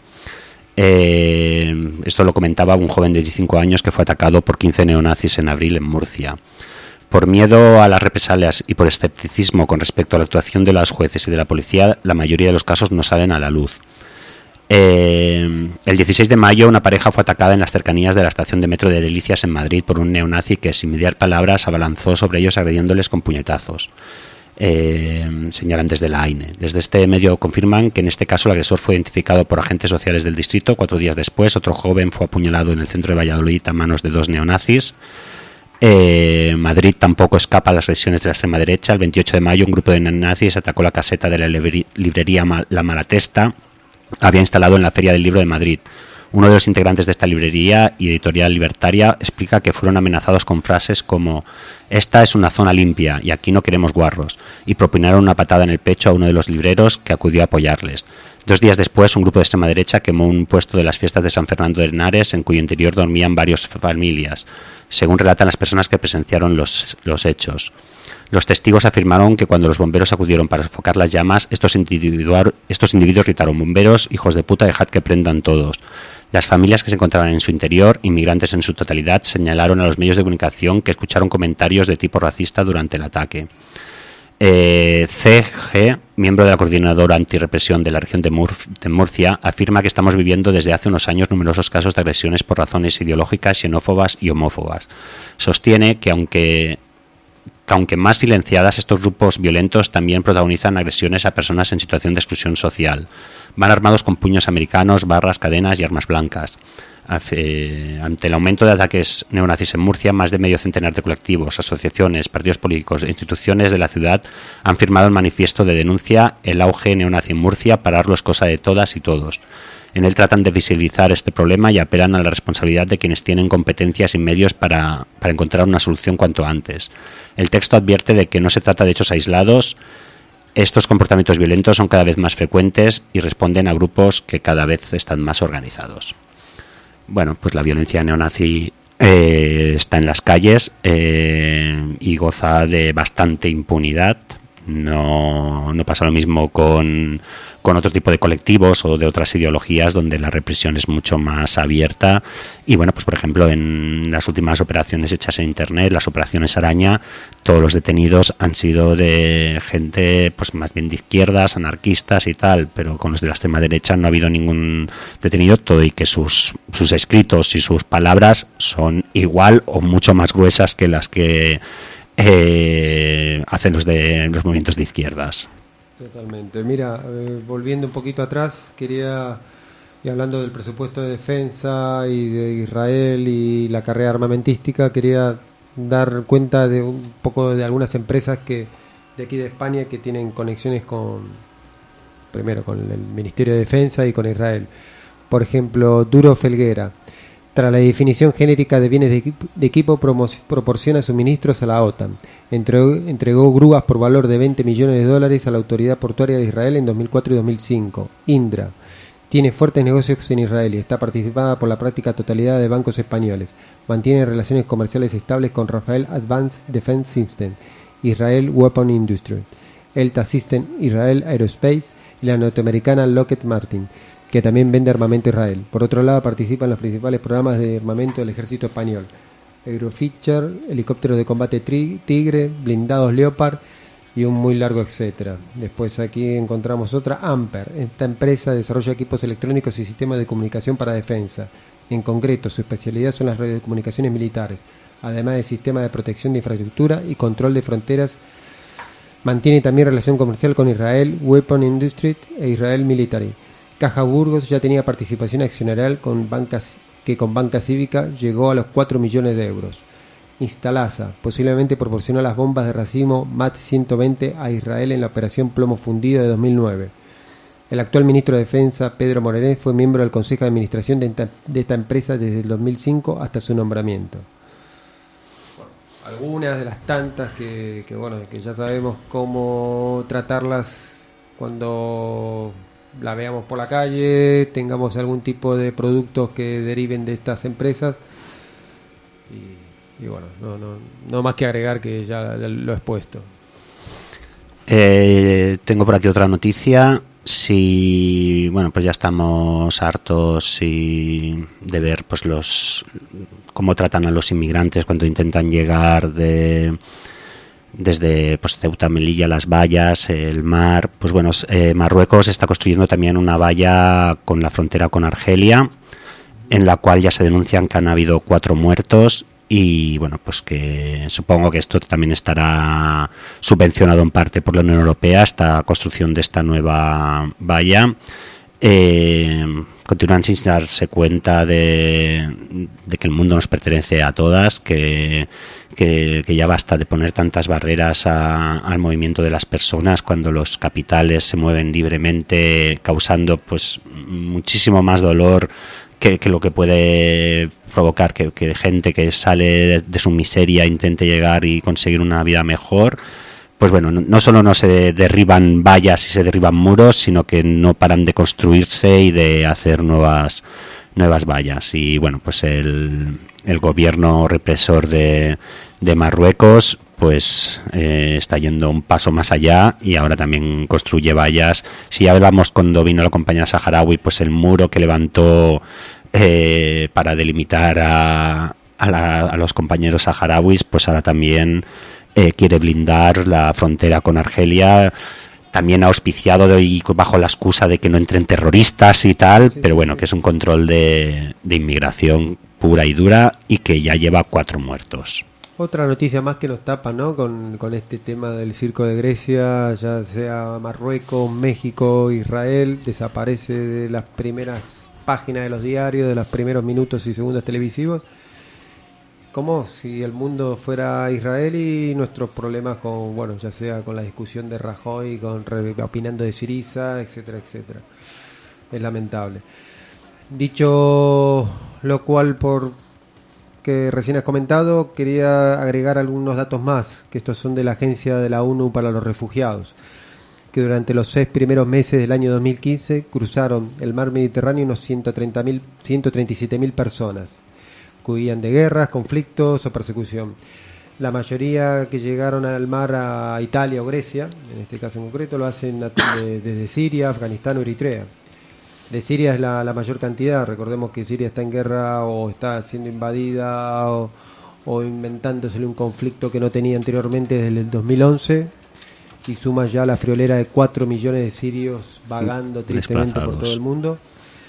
Eh, esto lo comentaba un joven de veinticinco años que fue atacado por quince neonazis en abril en Murcia. Por miedo a las represalias y por escepticismo con respecto a la actuación de los jueces y de la policía, la mayoría de los casos no salen a la luz. Eh, el dieciséis de mayo una pareja fue atacada en las cercanías de la estación de metro de Delicias en Madrid por un neonazi que sin mediar palabras abalanzó sobre ellos agrediéndoles con puñetazos. Eh, señalan desde la A I N E. Desde este medio confirman que en este caso el agresor fue identificado por agentes sociales del distrito. Cuatro días después otro joven fue apuñalado en el centro de Valladolid a manos de dos neonazis. Eh, Madrid tampoco escapa a las lesiones de la extrema derecha. El veintiocho de mayo un grupo de neonazis atacó la caseta de la librería La Malatesta, había instalado en la Feria del Libro de Madrid. Uno de los integrantes de esta librería y editorial libertaria explica que fueron amenazados con frases como «Esta es una zona limpia y aquí no queremos guarros», y propinaron una patada en el pecho a uno de los libreros que acudió a apoyarles. Dos días después, un grupo de extrema derecha quemó un puesto de las fiestas de San Fernando de Henares en cuyo interior dormían varias familias, según relatan las personas que presenciaron los, los hechos. Los testigos afirmaron que cuando los bomberos acudieron para sofocar las llamas, estos, individuar, estos individuos gritaron «Bomberos, hijos de puta, dejad que prendan todos». Las familias que se encontraban en su interior, inmigrantes en su totalidad, señalaron a los medios de comunicación que escucharon comentarios de tipo racista durante el ataque. Eh, C G, miembro de la Coordinadora Antirrepresión de la región de, Mur- de Murcia, afirma que estamos viviendo desde hace unos años numerosos casos de agresiones por razones ideológicas, xenófobas y homófobas. Sostiene que aunque... que aunque más silenciadas, estos grupos violentos también protagonizan agresiones a personas en situación de exclusión social. Van armados con puños americanos, barras, cadenas y armas blancas. Ante el aumento de ataques neonazis en Murcia, más de medio centenar de colectivos, asociaciones, partidos políticos e instituciones de la ciudad han firmado el manifiesto de denuncia «El auge neonazi en Murcia, pararlo es cosa de todas y todos». En él tratan de visibilizar este problema y apelan a la responsabilidad de quienes tienen competencias y medios para, para encontrar una solución cuanto antes. El texto advierte de que no se trata de hechos aislados. Estos comportamientos violentos son cada vez más frecuentes y responden a grupos que cada vez están más organizados. Bueno, pues la violencia neonazi eh, está en las calles eh, y goza de bastante impunidad. No, no pasa lo mismo con, con otro tipo de colectivos o de otras ideologías donde la represión es mucho más abierta. Y bueno, pues por ejemplo, en las últimas operaciones hechas en Internet, las operaciones Araña, todos los detenidos han sido de gente pues más bien de izquierdas, anarquistas y tal, pero con los de la extrema derecha no ha habido ningún detenido, todo y que sus, sus escritos y sus palabras son igual o mucho más gruesas que las que Eh, hacen los de los movimientos de izquierdas. Totalmente. Mira, eh, volviendo un poquito atrás, quería, y hablando del presupuesto de defensa y de Israel y la carrera armamentística, quería dar cuenta de un poco de algunas empresas que de aquí de España que tienen conexiones con, primero con el Ministerio de Defensa y con Israel. Por ejemplo, Duro Felguera. Tras la definición genérica de bienes de equipo, de equipo promo- proporciona suministros a la OTAN. Entregó, entregó grúas por valor de veinte millones de dólares a la Autoridad Portuaria de Israel en dos mil cuatro y dos mil cinco. Indra tiene fuertes negocios en Israel y está participada por la práctica totalidad de bancos españoles. Mantiene relaciones comerciales estables con Rafael Advanced Defense System, Israel Weapon Industry, Elta System, Israel Aerospace y la norteamericana Lockheed Martin, que también vende armamento a Israel. Por otro lado, participa en los principales programas de armamento del ejército español: Eurofisher, helicópteros de combate tri- Tigre, blindados Leopard y un muy largo etcétera. Después aquí encontramos otra, Amper. Esta empresa desarrolla equipos electrónicos y sistemas de comunicación para defensa. En concreto, su especialidad son las redes de comunicaciones militares, además de sistemas de protección de infraestructura y control de fronteras. Mantiene también relación comercial con Israel Weapon Industry e Israel Military. Caja Burgos ya tenía participación accionarial con bancas, que con Banca Cívica llegó a los cuatro millones de euros. Instalasa posiblemente proporcionó las bombas de racimo M A T ciento veinte a Israel en la operación Plomo Fundido de dos mil nueve. El actual ministro de Defensa, Pedro Morenés, fue miembro del Consejo de Administración de esta, de esta empresa desde el dos mil cinco hasta su nombramiento. Bueno, algunas de las tantas que, que, bueno, que ya sabemos cómo tratarlas cuando la veamos por la calle, tengamos algún tipo de productos que deriven de estas empresas y, y bueno, no, no, no más que agregar que ya lo he expuesto. Eh, tengo por aquí otra noticia. Si, bueno, pues ya estamos hartos y de ver pues los cómo tratan a los inmigrantes cuando intentan llegar de desde pues Ceuta, Melilla, las vallas, el mar. Pues bueno, eh, Marruecos está construyendo también una valla con la frontera con Argelia, en la cual ya se denuncian que han habido cuatro muertos y bueno, pues que supongo que esto también estará subvencionado en parte por la Unión Europea, esta construcción de esta nueva valla. Eh, continúan sin darse cuenta de, de que el mundo nos pertenece a todas, que, que, que ya basta de poner tantas barreras a, al movimiento de las personas cuando los capitales se mueven libremente, causando pues muchísimo más dolor que, que lo que puede provocar que, que gente que sale de, de su miseria intente llegar y conseguir una vida mejor. Pues bueno, no, no solo no se derriban vallas y se derriban muros, sino que no paran de construirse y de hacer nuevas nuevas vallas. Y bueno, pues el, el gobierno represor de, de Marruecos pues eh, está yendo un paso más allá y ahora también construye vallas. Si ya hablamos cuando vino la compañía saharaui, pues el muro que levantó eh, para delimitar a, a, la, a los compañeros saharauis, pues ahora también Eh, quiere blindar la frontera con Argelia. También ha auspiciado de, y bajo la excusa de que no entren terroristas y tal, sí, pero bueno, sí, que es un control de, de inmigración pura y dura y que ya lleva cuatro muertos. Otra noticia más que nos tapa, ¿no? Con, con este tema del circo de Grecia, ya sea Marruecos, México, Israel, desaparece de las primeras páginas de los diarios, de los primeros minutos y segundos televisivos. Como si el mundo fuera Israel y nuestros problemas con, bueno, ya sea con la discusión de Rajoy, con opinando de Syriza, etcétera, etcétera. Es lamentable. Dicho lo cual, por que recién has comentado, quería agregar algunos datos más, que estos son de la Agencia de la ONU para los Refugiados, que durante los seis primeros meses del año dos mil quince cruzaron el mar Mediterráneo unos ciento treinta mil, ciento treinta y siete mil personas, huían de guerras, conflictos o persecución. La mayoría que llegaron al mar a Italia o Grecia, en este caso en concreto, lo hacen desde Siria, Afganistán o Eritrea. De Siria es la, la mayor cantidad. Recordemos que Siria está en guerra o está siendo invadida o, o inventándosele un conflicto que no tenía anteriormente desde el dos mil once, y suma ya la friolera de cuatro millones de sirios vagando tristemente por todo el mundo.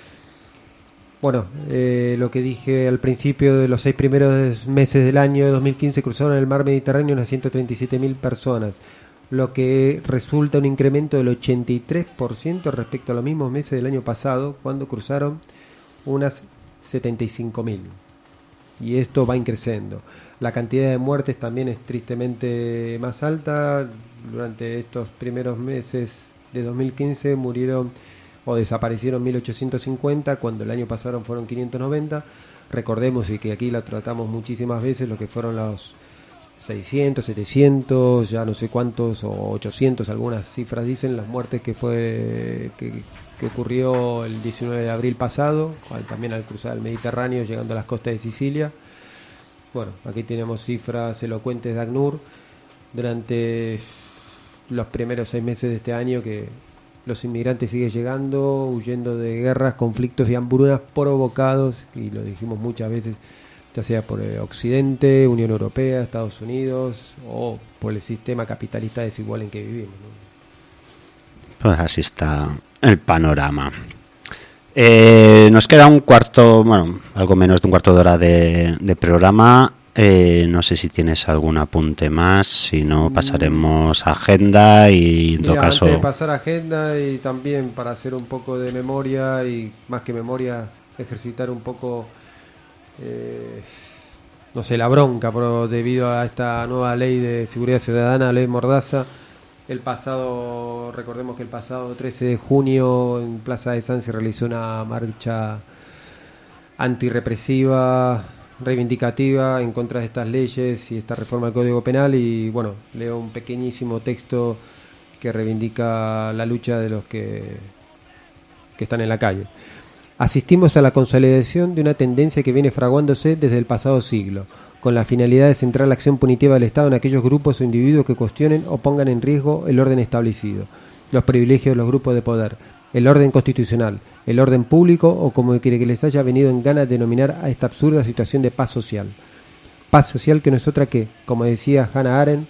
Bueno, eh, lo que dije al principio, de los seis primeros meses del año dos mil quince cruzaron el mar Mediterráneo unas ciento treinta y siete mil personas, lo que resulta un incremento del ochenta y tres por ciento respecto a los mismos meses del año pasado, cuando cruzaron unas setenta y cinco mil. Y esto va increciendo. La cantidad de muertes también es tristemente más alta. Durante estos primeros meses de dos mil quince murieron o desaparecieron mil ochocientos cincuenta, cuando el año pasado fueron quinientos noventa. Recordemos, y que aquí la tratamos muchísimas veces, lo que fueron los seiscientos, setecientos, ya no sé cuántos, o ochocientos, algunas cifras dicen, las muertes que fue que, que ocurrió el diecinueve de abril pasado, también al cruzar el Mediterráneo, llegando a las costas de Sicilia. Bueno, aquí tenemos cifras elocuentes de ACNUR durante los primeros seis meses de este año, que los inmigrantes siguen llegando, huyendo de guerras, conflictos y hambrunas provocados, y lo dijimos muchas veces, ya sea por Occidente, Unión Europea, Estados Unidos, o por el sistema capitalista desigual en que vivimos, ¿no? Pues así está el panorama. Eh, nos queda un cuarto, bueno, algo menos de un cuarto de hora de, de programa. Eh, no sé si tienes algún apunte más, si no pasaremos a agenda y en Mira, todo caso... antes de pasar a agenda, y también para hacer un poco de memoria, y más que memoria, ejercitar un poco, eh, no sé, la bronca pero debido a esta nueva ley de seguridad ciudadana, ley Mordaza. El pasado, recordemos que el pasado trece de junio en Plaza de San se realizó una marcha antirrepresiva, reivindicativa en contra de estas leyes y esta reforma del Código Penal, y bueno, leo un pequeñísimo texto que reivindica la lucha de los que, que están en la calle. Asistimos a la consolidación de una tendencia que viene fraguándose desde el pasado siglo, con la finalidad de centrar la acción punitiva del Estado en aquellos grupos o individuos que cuestionen o pongan en riesgo el orden establecido, los privilegios de los grupos de poder, el orden constitucional, el orden público, o como quiere que les haya venido en gana denominar a esta absurda situación de paz social. Paz social que no es otra que, como decía Hannah Arendt,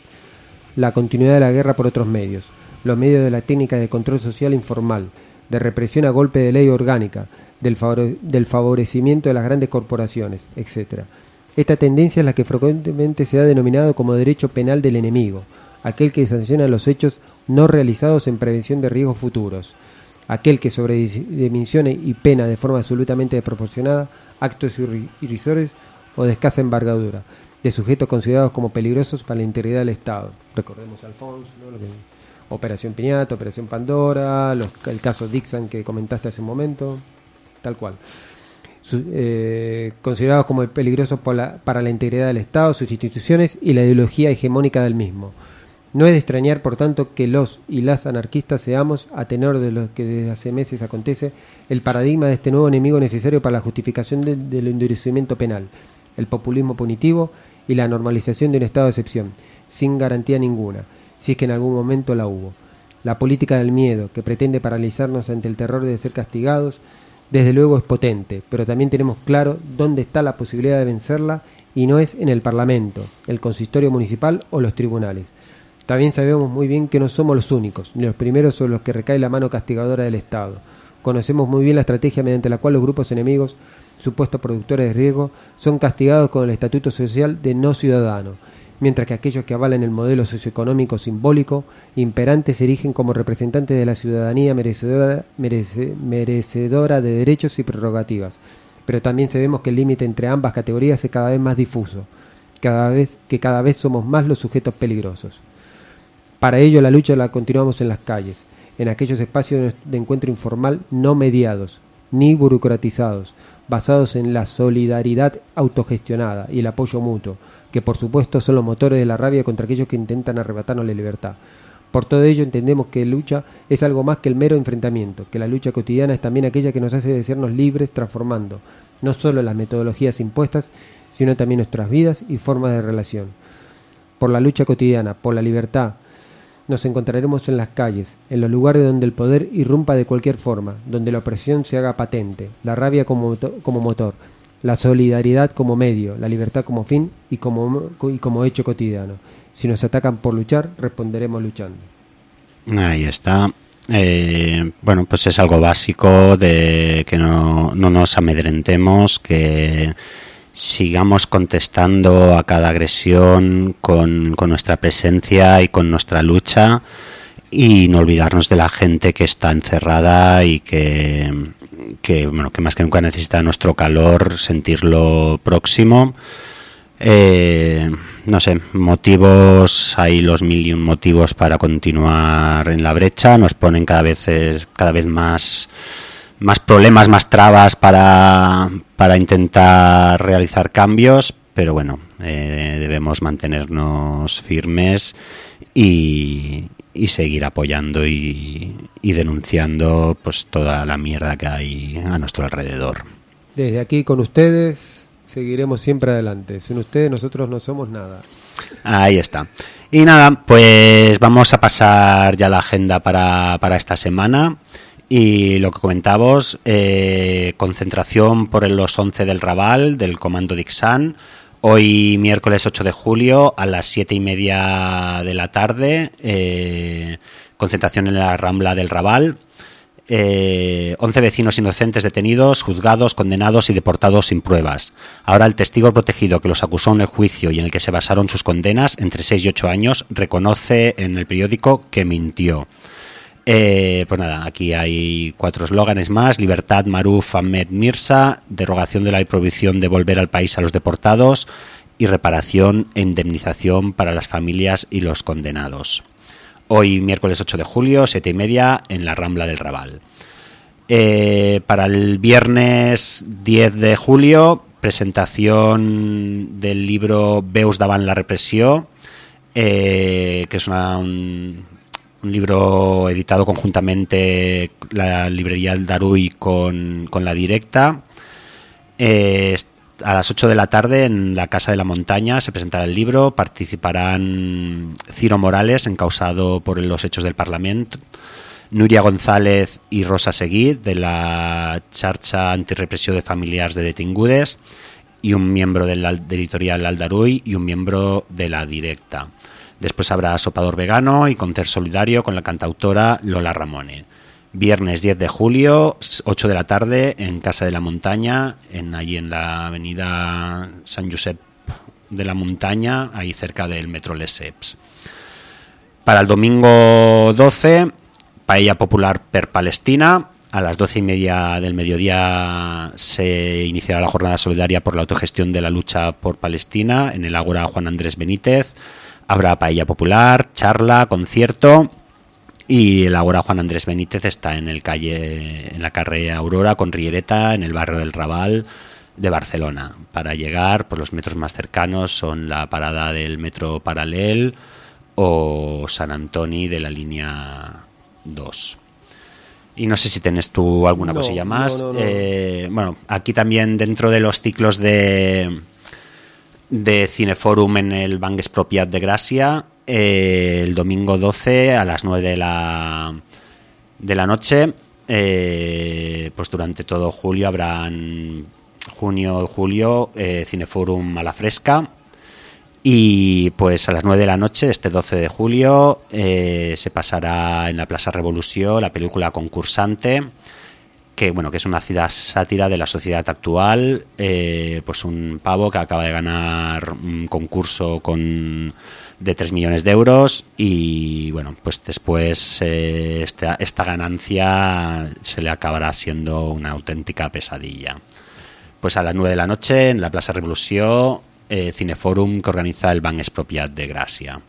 la continuidad de la guerra por otros medios, los medios de la técnica de control social informal, de represión a golpe de ley orgánica, del, favore- del favorecimiento de las grandes corporaciones, etcétera. Esta tendencia es la que frecuentemente se ha denominado como derecho penal del enemigo, aquel que sanciona los hechos no realizados en prevención de riesgos futuros, aquel que sobredimensione y pena de forma absolutamente desproporcionada actos irrisorios o de escasa envergadura, de sujetos considerados como peligrosos para la integridad del Estado. Recordemos Alfonso, ¿no? Lo que, Operación Piñata, Operación Pandora, los, el caso Dixon que comentaste hace un momento, tal cual. Su, eh, considerados como peligrosos por la, para la integridad del Estado, sus instituciones y la ideología hegemónica del mismo. No es de extrañar, por tanto, que los y las anarquistas seamos, a tenor de lo que desde hace meses acontece, el paradigma de este nuevo enemigo necesario para la justificación de, del endurecimiento penal, el populismo punitivo y la normalización de un estado de excepción, sin garantía ninguna, si es que en algún momento la hubo. La política del miedo, que pretende paralizarnos ante el terror de ser castigados, desde luego es potente, pero también tenemos claro dónde está la posibilidad de vencerla, y no es en el Parlamento, el consistorio municipal o los tribunales. También sabemos muy bien que no somos los únicos, ni los primeros sobre los que recae la mano castigadora del Estado. Conocemos muy bien la estrategia mediante la cual los grupos enemigos, supuestos productores de riesgo, son castigados con el estatuto social de no ciudadano, mientras que aquellos que avalan el modelo socioeconómico simbólico imperante se erigen como representantes de la ciudadanía merecedora, merece, merecedora de derechos y prerrogativas. Pero también sabemos que el límite entre ambas categorías es cada vez más difuso, cada vez, que cada vez somos más los sujetos peligrosos. Para ello la lucha la continuamos en las calles, en aquellos espacios de encuentro informal no mediados, ni burocratizados, basados en la solidaridad autogestionada y el apoyo mutuo, que por supuesto son los motores de la rabia contra aquellos que intentan arrebatarnos la libertad. Por todo ello entendemos que lucha es algo más que el mero enfrentamiento, que la lucha cotidiana es también aquella que nos hace desearnos libres, transformando no solo las metodologías impuestas, sino también nuestras vidas y formas de relación. Por la lucha cotidiana, por la libertad, nos encontraremos en las calles, en los lugares donde el poder irrumpa de cualquier forma, donde la opresión se haga patente, la rabia como, como motor, la solidaridad como medio, la libertad como fin y como, y como hecho cotidiano. Si nos atacan por luchar, responderemos luchando. Ahí está. Eh, bueno, pues es algo básico de que no, no nos amedrentemos, que sigamos contestando a cada agresión con, con nuestra presencia y con nuestra lucha, y no olvidarnos de la gente que está encerrada y que, que, bueno, que más que nunca necesita nuestro calor, sentirlo próximo. Eh, no sé, motivos, hay los mil y un motivos para continuar en la brecha, nos ponen cada vez, cada vez más... más problemas, más trabas para, para intentar realizar cambios, pero bueno, eh, debemos mantenernos firmes y, y seguir apoyando y, y denunciando pues toda la mierda que hay a nuestro alrededor. Desde aquí con ustedes seguiremos siempre adelante. Sin ustedes nosotros no somos nada. Ahí está. Y nada, pues vamos a pasar ya la agenda para, para esta semana. Y lo que comentábamos, eh, concentración por los once del Raval, del Comando Dixan, hoy miércoles ocho de julio a las siete y media de la tarde, eh, concentración en la Rambla del Raval, eh, once vecinos inocentes detenidos, juzgados, condenados y deportados sin pruebas. Ahora el testigo protegido que los acusó en el juicio y en el que se basaron sus condenas, entre seis y ocho años, reconoce en el periódico que mintió. Eh, pues nada, aquí hay cuatro eslóganes más: libertad, Maruf, Ahmed Mirza, derogación de la prohibición de volver al país a los deportados y reparación e indemnización para las familias y los condenados. Hoy miércoles ocho de julio, siete y media, en la Rambla del Raval. Eh, para el viernes diez de julio, presentación del libro Veus davant la repressió, eh, que es una... Un, un libro editado conjuntamente la librería El Daruy con, con La Directa. Eh, a las ocho de la tarde en la Casa de la Montaña se presentará el libro. Participarán Ciro Morales, encausado por los hechos del Parlamento, Núria González y Rosa Seguí, de la Xarxa Antirepressió de Familiars de Detingudes, y un miembro del, del editorial El Daruy y un miembro de La Directa. Después habrá sopador vegano y concert solidario con la cantautora Lola Ramone. Viernes diez de julio, ocho de la tarde, en Casa de la Montaña, en allí en la avenida San Josep de la Montaña, ahí cerca del metro Lesseps. Para el domingo doce, paella popular per Palestina. A las doce y media del mediodía se iniciará la jornada solidaria por la autogestión de la lucha por Palestina en el Ágora Juan Andrés Benítez. Habrá paella popular, charla, concierto, y el Ágora Juan Andrés Benítez está en el calle, en la calle Aurora con Riereta, en el barrio del Raval de Barcelona. Para llegar, pues los metros más cercanos son la parada del metro Paral·lel o San Antoni de la línea dos. Y no sé si tienes tú alguna no, cosilla más. No, no, no. Eh, bueno, aquí también dentro de los ciclos de... de Cineforum en el Banc Expropiat de Gràcia, eh, el domingo doce a las nueve de la, de la noche, eh, pues durante todo julio habrán junio y julio eh, Cineforum a la fresca, y pues a las nueve de la noche este doce de julio eh, se pasará en la Plaza Revolució la película Concursante, que bueno, que es una sátira de la sociedad actual, eh, pues un pavo que acaba de ganar un concurso con de tres millones de euros y bueno, pues después eh, esta, esta ganancia se le acabará siendo una auténtica pesadilla. Pues a las nueve de la noche en la Plaza Revolució, eh, Cineforum, que organiza el Banc Expropiat de Gràcia.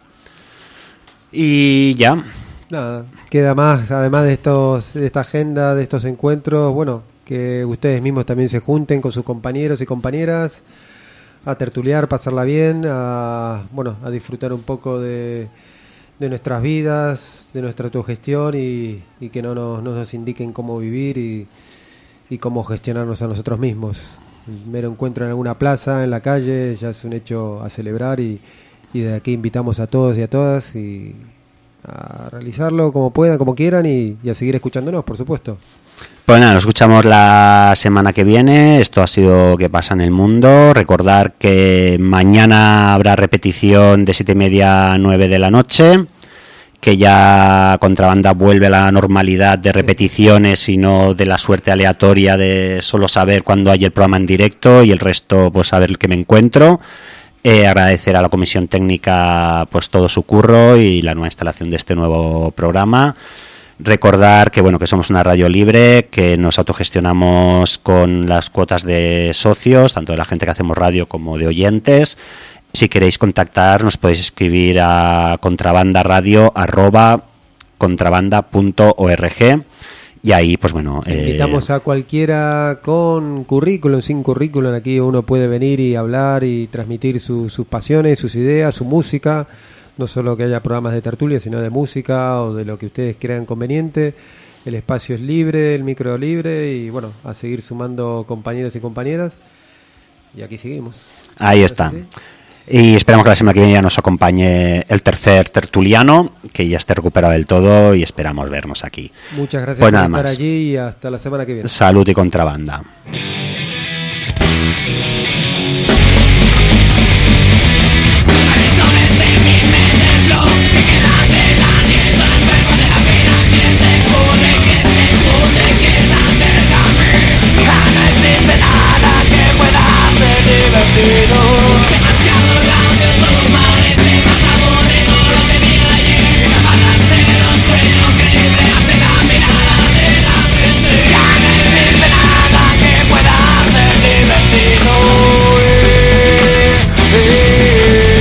Y ya... Nada, queda más, además de estos de esta agenda, de estos encuentros, bueno, que ustedes mismos también se junten con sus compañeros y compañeras a tertuliar, pasarla bien, a bueno, a disfrutar un poco de, de nuestras vidas, de nuestra autogestión y, y que no nos, no nos indiquen cómo vivir y, y cómo gestionarnos a nosotros mismos. El mero encuentro en alguna plaza, en la calle, ya es un hecho a celebrar y, y de aquí invitamos a todos y a todas y a realizarlo como puedan, como quieran y, y a seguir escuchándonos, por supuesto. Pues nada, nos escuchamos la semana que viene. Esto ha sido ¿Qué pasa en el mundo? Recordar que mañana habrá repetición de siete y media a nueve de la noche, que ya Contrabanda vuelve a la normalidad de repeticiones y no de la suerte aleatoria de solo saber cuándo hay el programa en directo y el resto pues saber que me encuentro. Eh, agradecer a la comisión técnica pues todo su curro y la nueva instalación de este nuevo programa. Recordar que bueno que somos una radio libre, que nos autogestionamos con las cuotas de socios, tanto de la gente que hacemos radio como de oyentes. Si queréis contactar, nos podéis escribir a contrabandaradio arroba contrabanda punto org y ahí pues bueno eh... invitamos a cualquiera con currículum, sin currículum. Aquí uno puede venir y hablar y transmitir su, sus pasiones, sus ideas, su música. No solo que haya programas de tertulia, sino de música o de lo que ustedes crean conveniente. El espacio es libre, el micro libre y bueno, a seguir sumando compañeros y compañeras. Y aquí seguimos. Ahí está. ¿Sí? Y esperamos que la semana que viene ya nos acompañe el tercer tertuliano, que ya esté recuperado del todo y esperamos vernos aquí. Muchas gracias pues por nada estar más. allí y hasta la semana que viene. Salud y Contrabanda. Demasiado cambio, todo parece más aburrido. Lo que viene ayer, la balance de los sueños creíble ante la mirada de la gente. Ya no existe nada que pueda ser divertido. Eh, eh,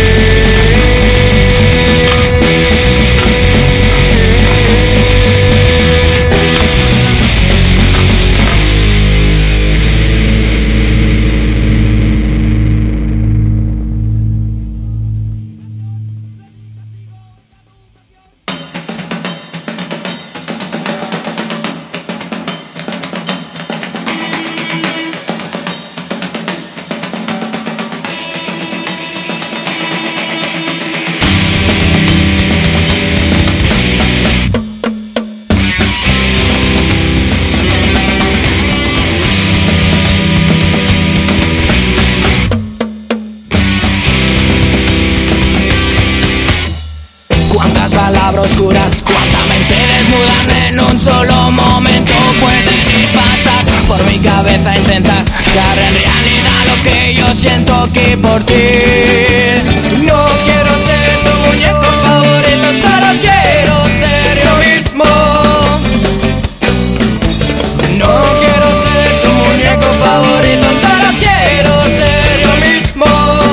oscuras, cuánta mente desnudan en un solo momento pueden ir pasar por mi cabeza, intentar dar en realidad lo que yo siento aquí por ti. No quiero ser tu muñeco favorito, solo quiero ser yo mismo. No quiero ser tu muñeco favorito, solo quiero ser yo mismo.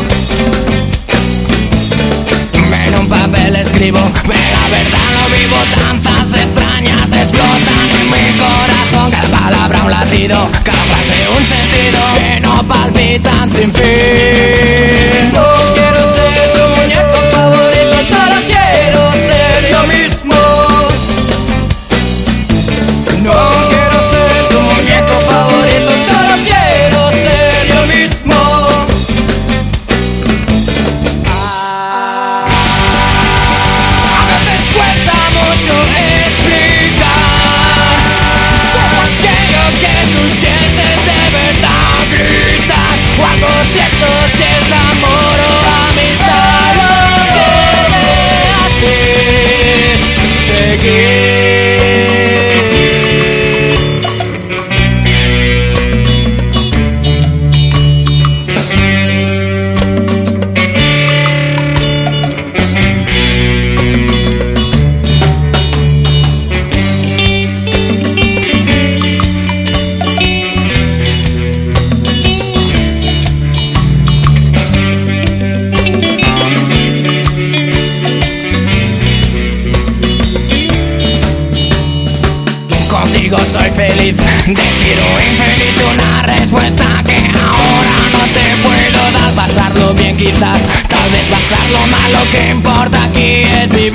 En un papel escribo, pero la verdad no vivo. Danzas extrañas explotan en mi corazón. Cada palabra un latido, cada frase un sentido que no palpitan sin fin. No quiero ser tu muñeco favorito, solo quiero ser yo mismo. No quiero ser tu muñeco favorito, solo quiero ser yo mismo. Cuesta mucho explicar cómo aquello que tú sientes de verdad gritar. O algo cierto si es amor o amistad lo que me hace seguir. Soy feliz, decido infeliz una respuesta que ahora no te puedo dar. Pasarlo bien quizás, tal vez pasarlo mal, lo que importa aquí es vivir.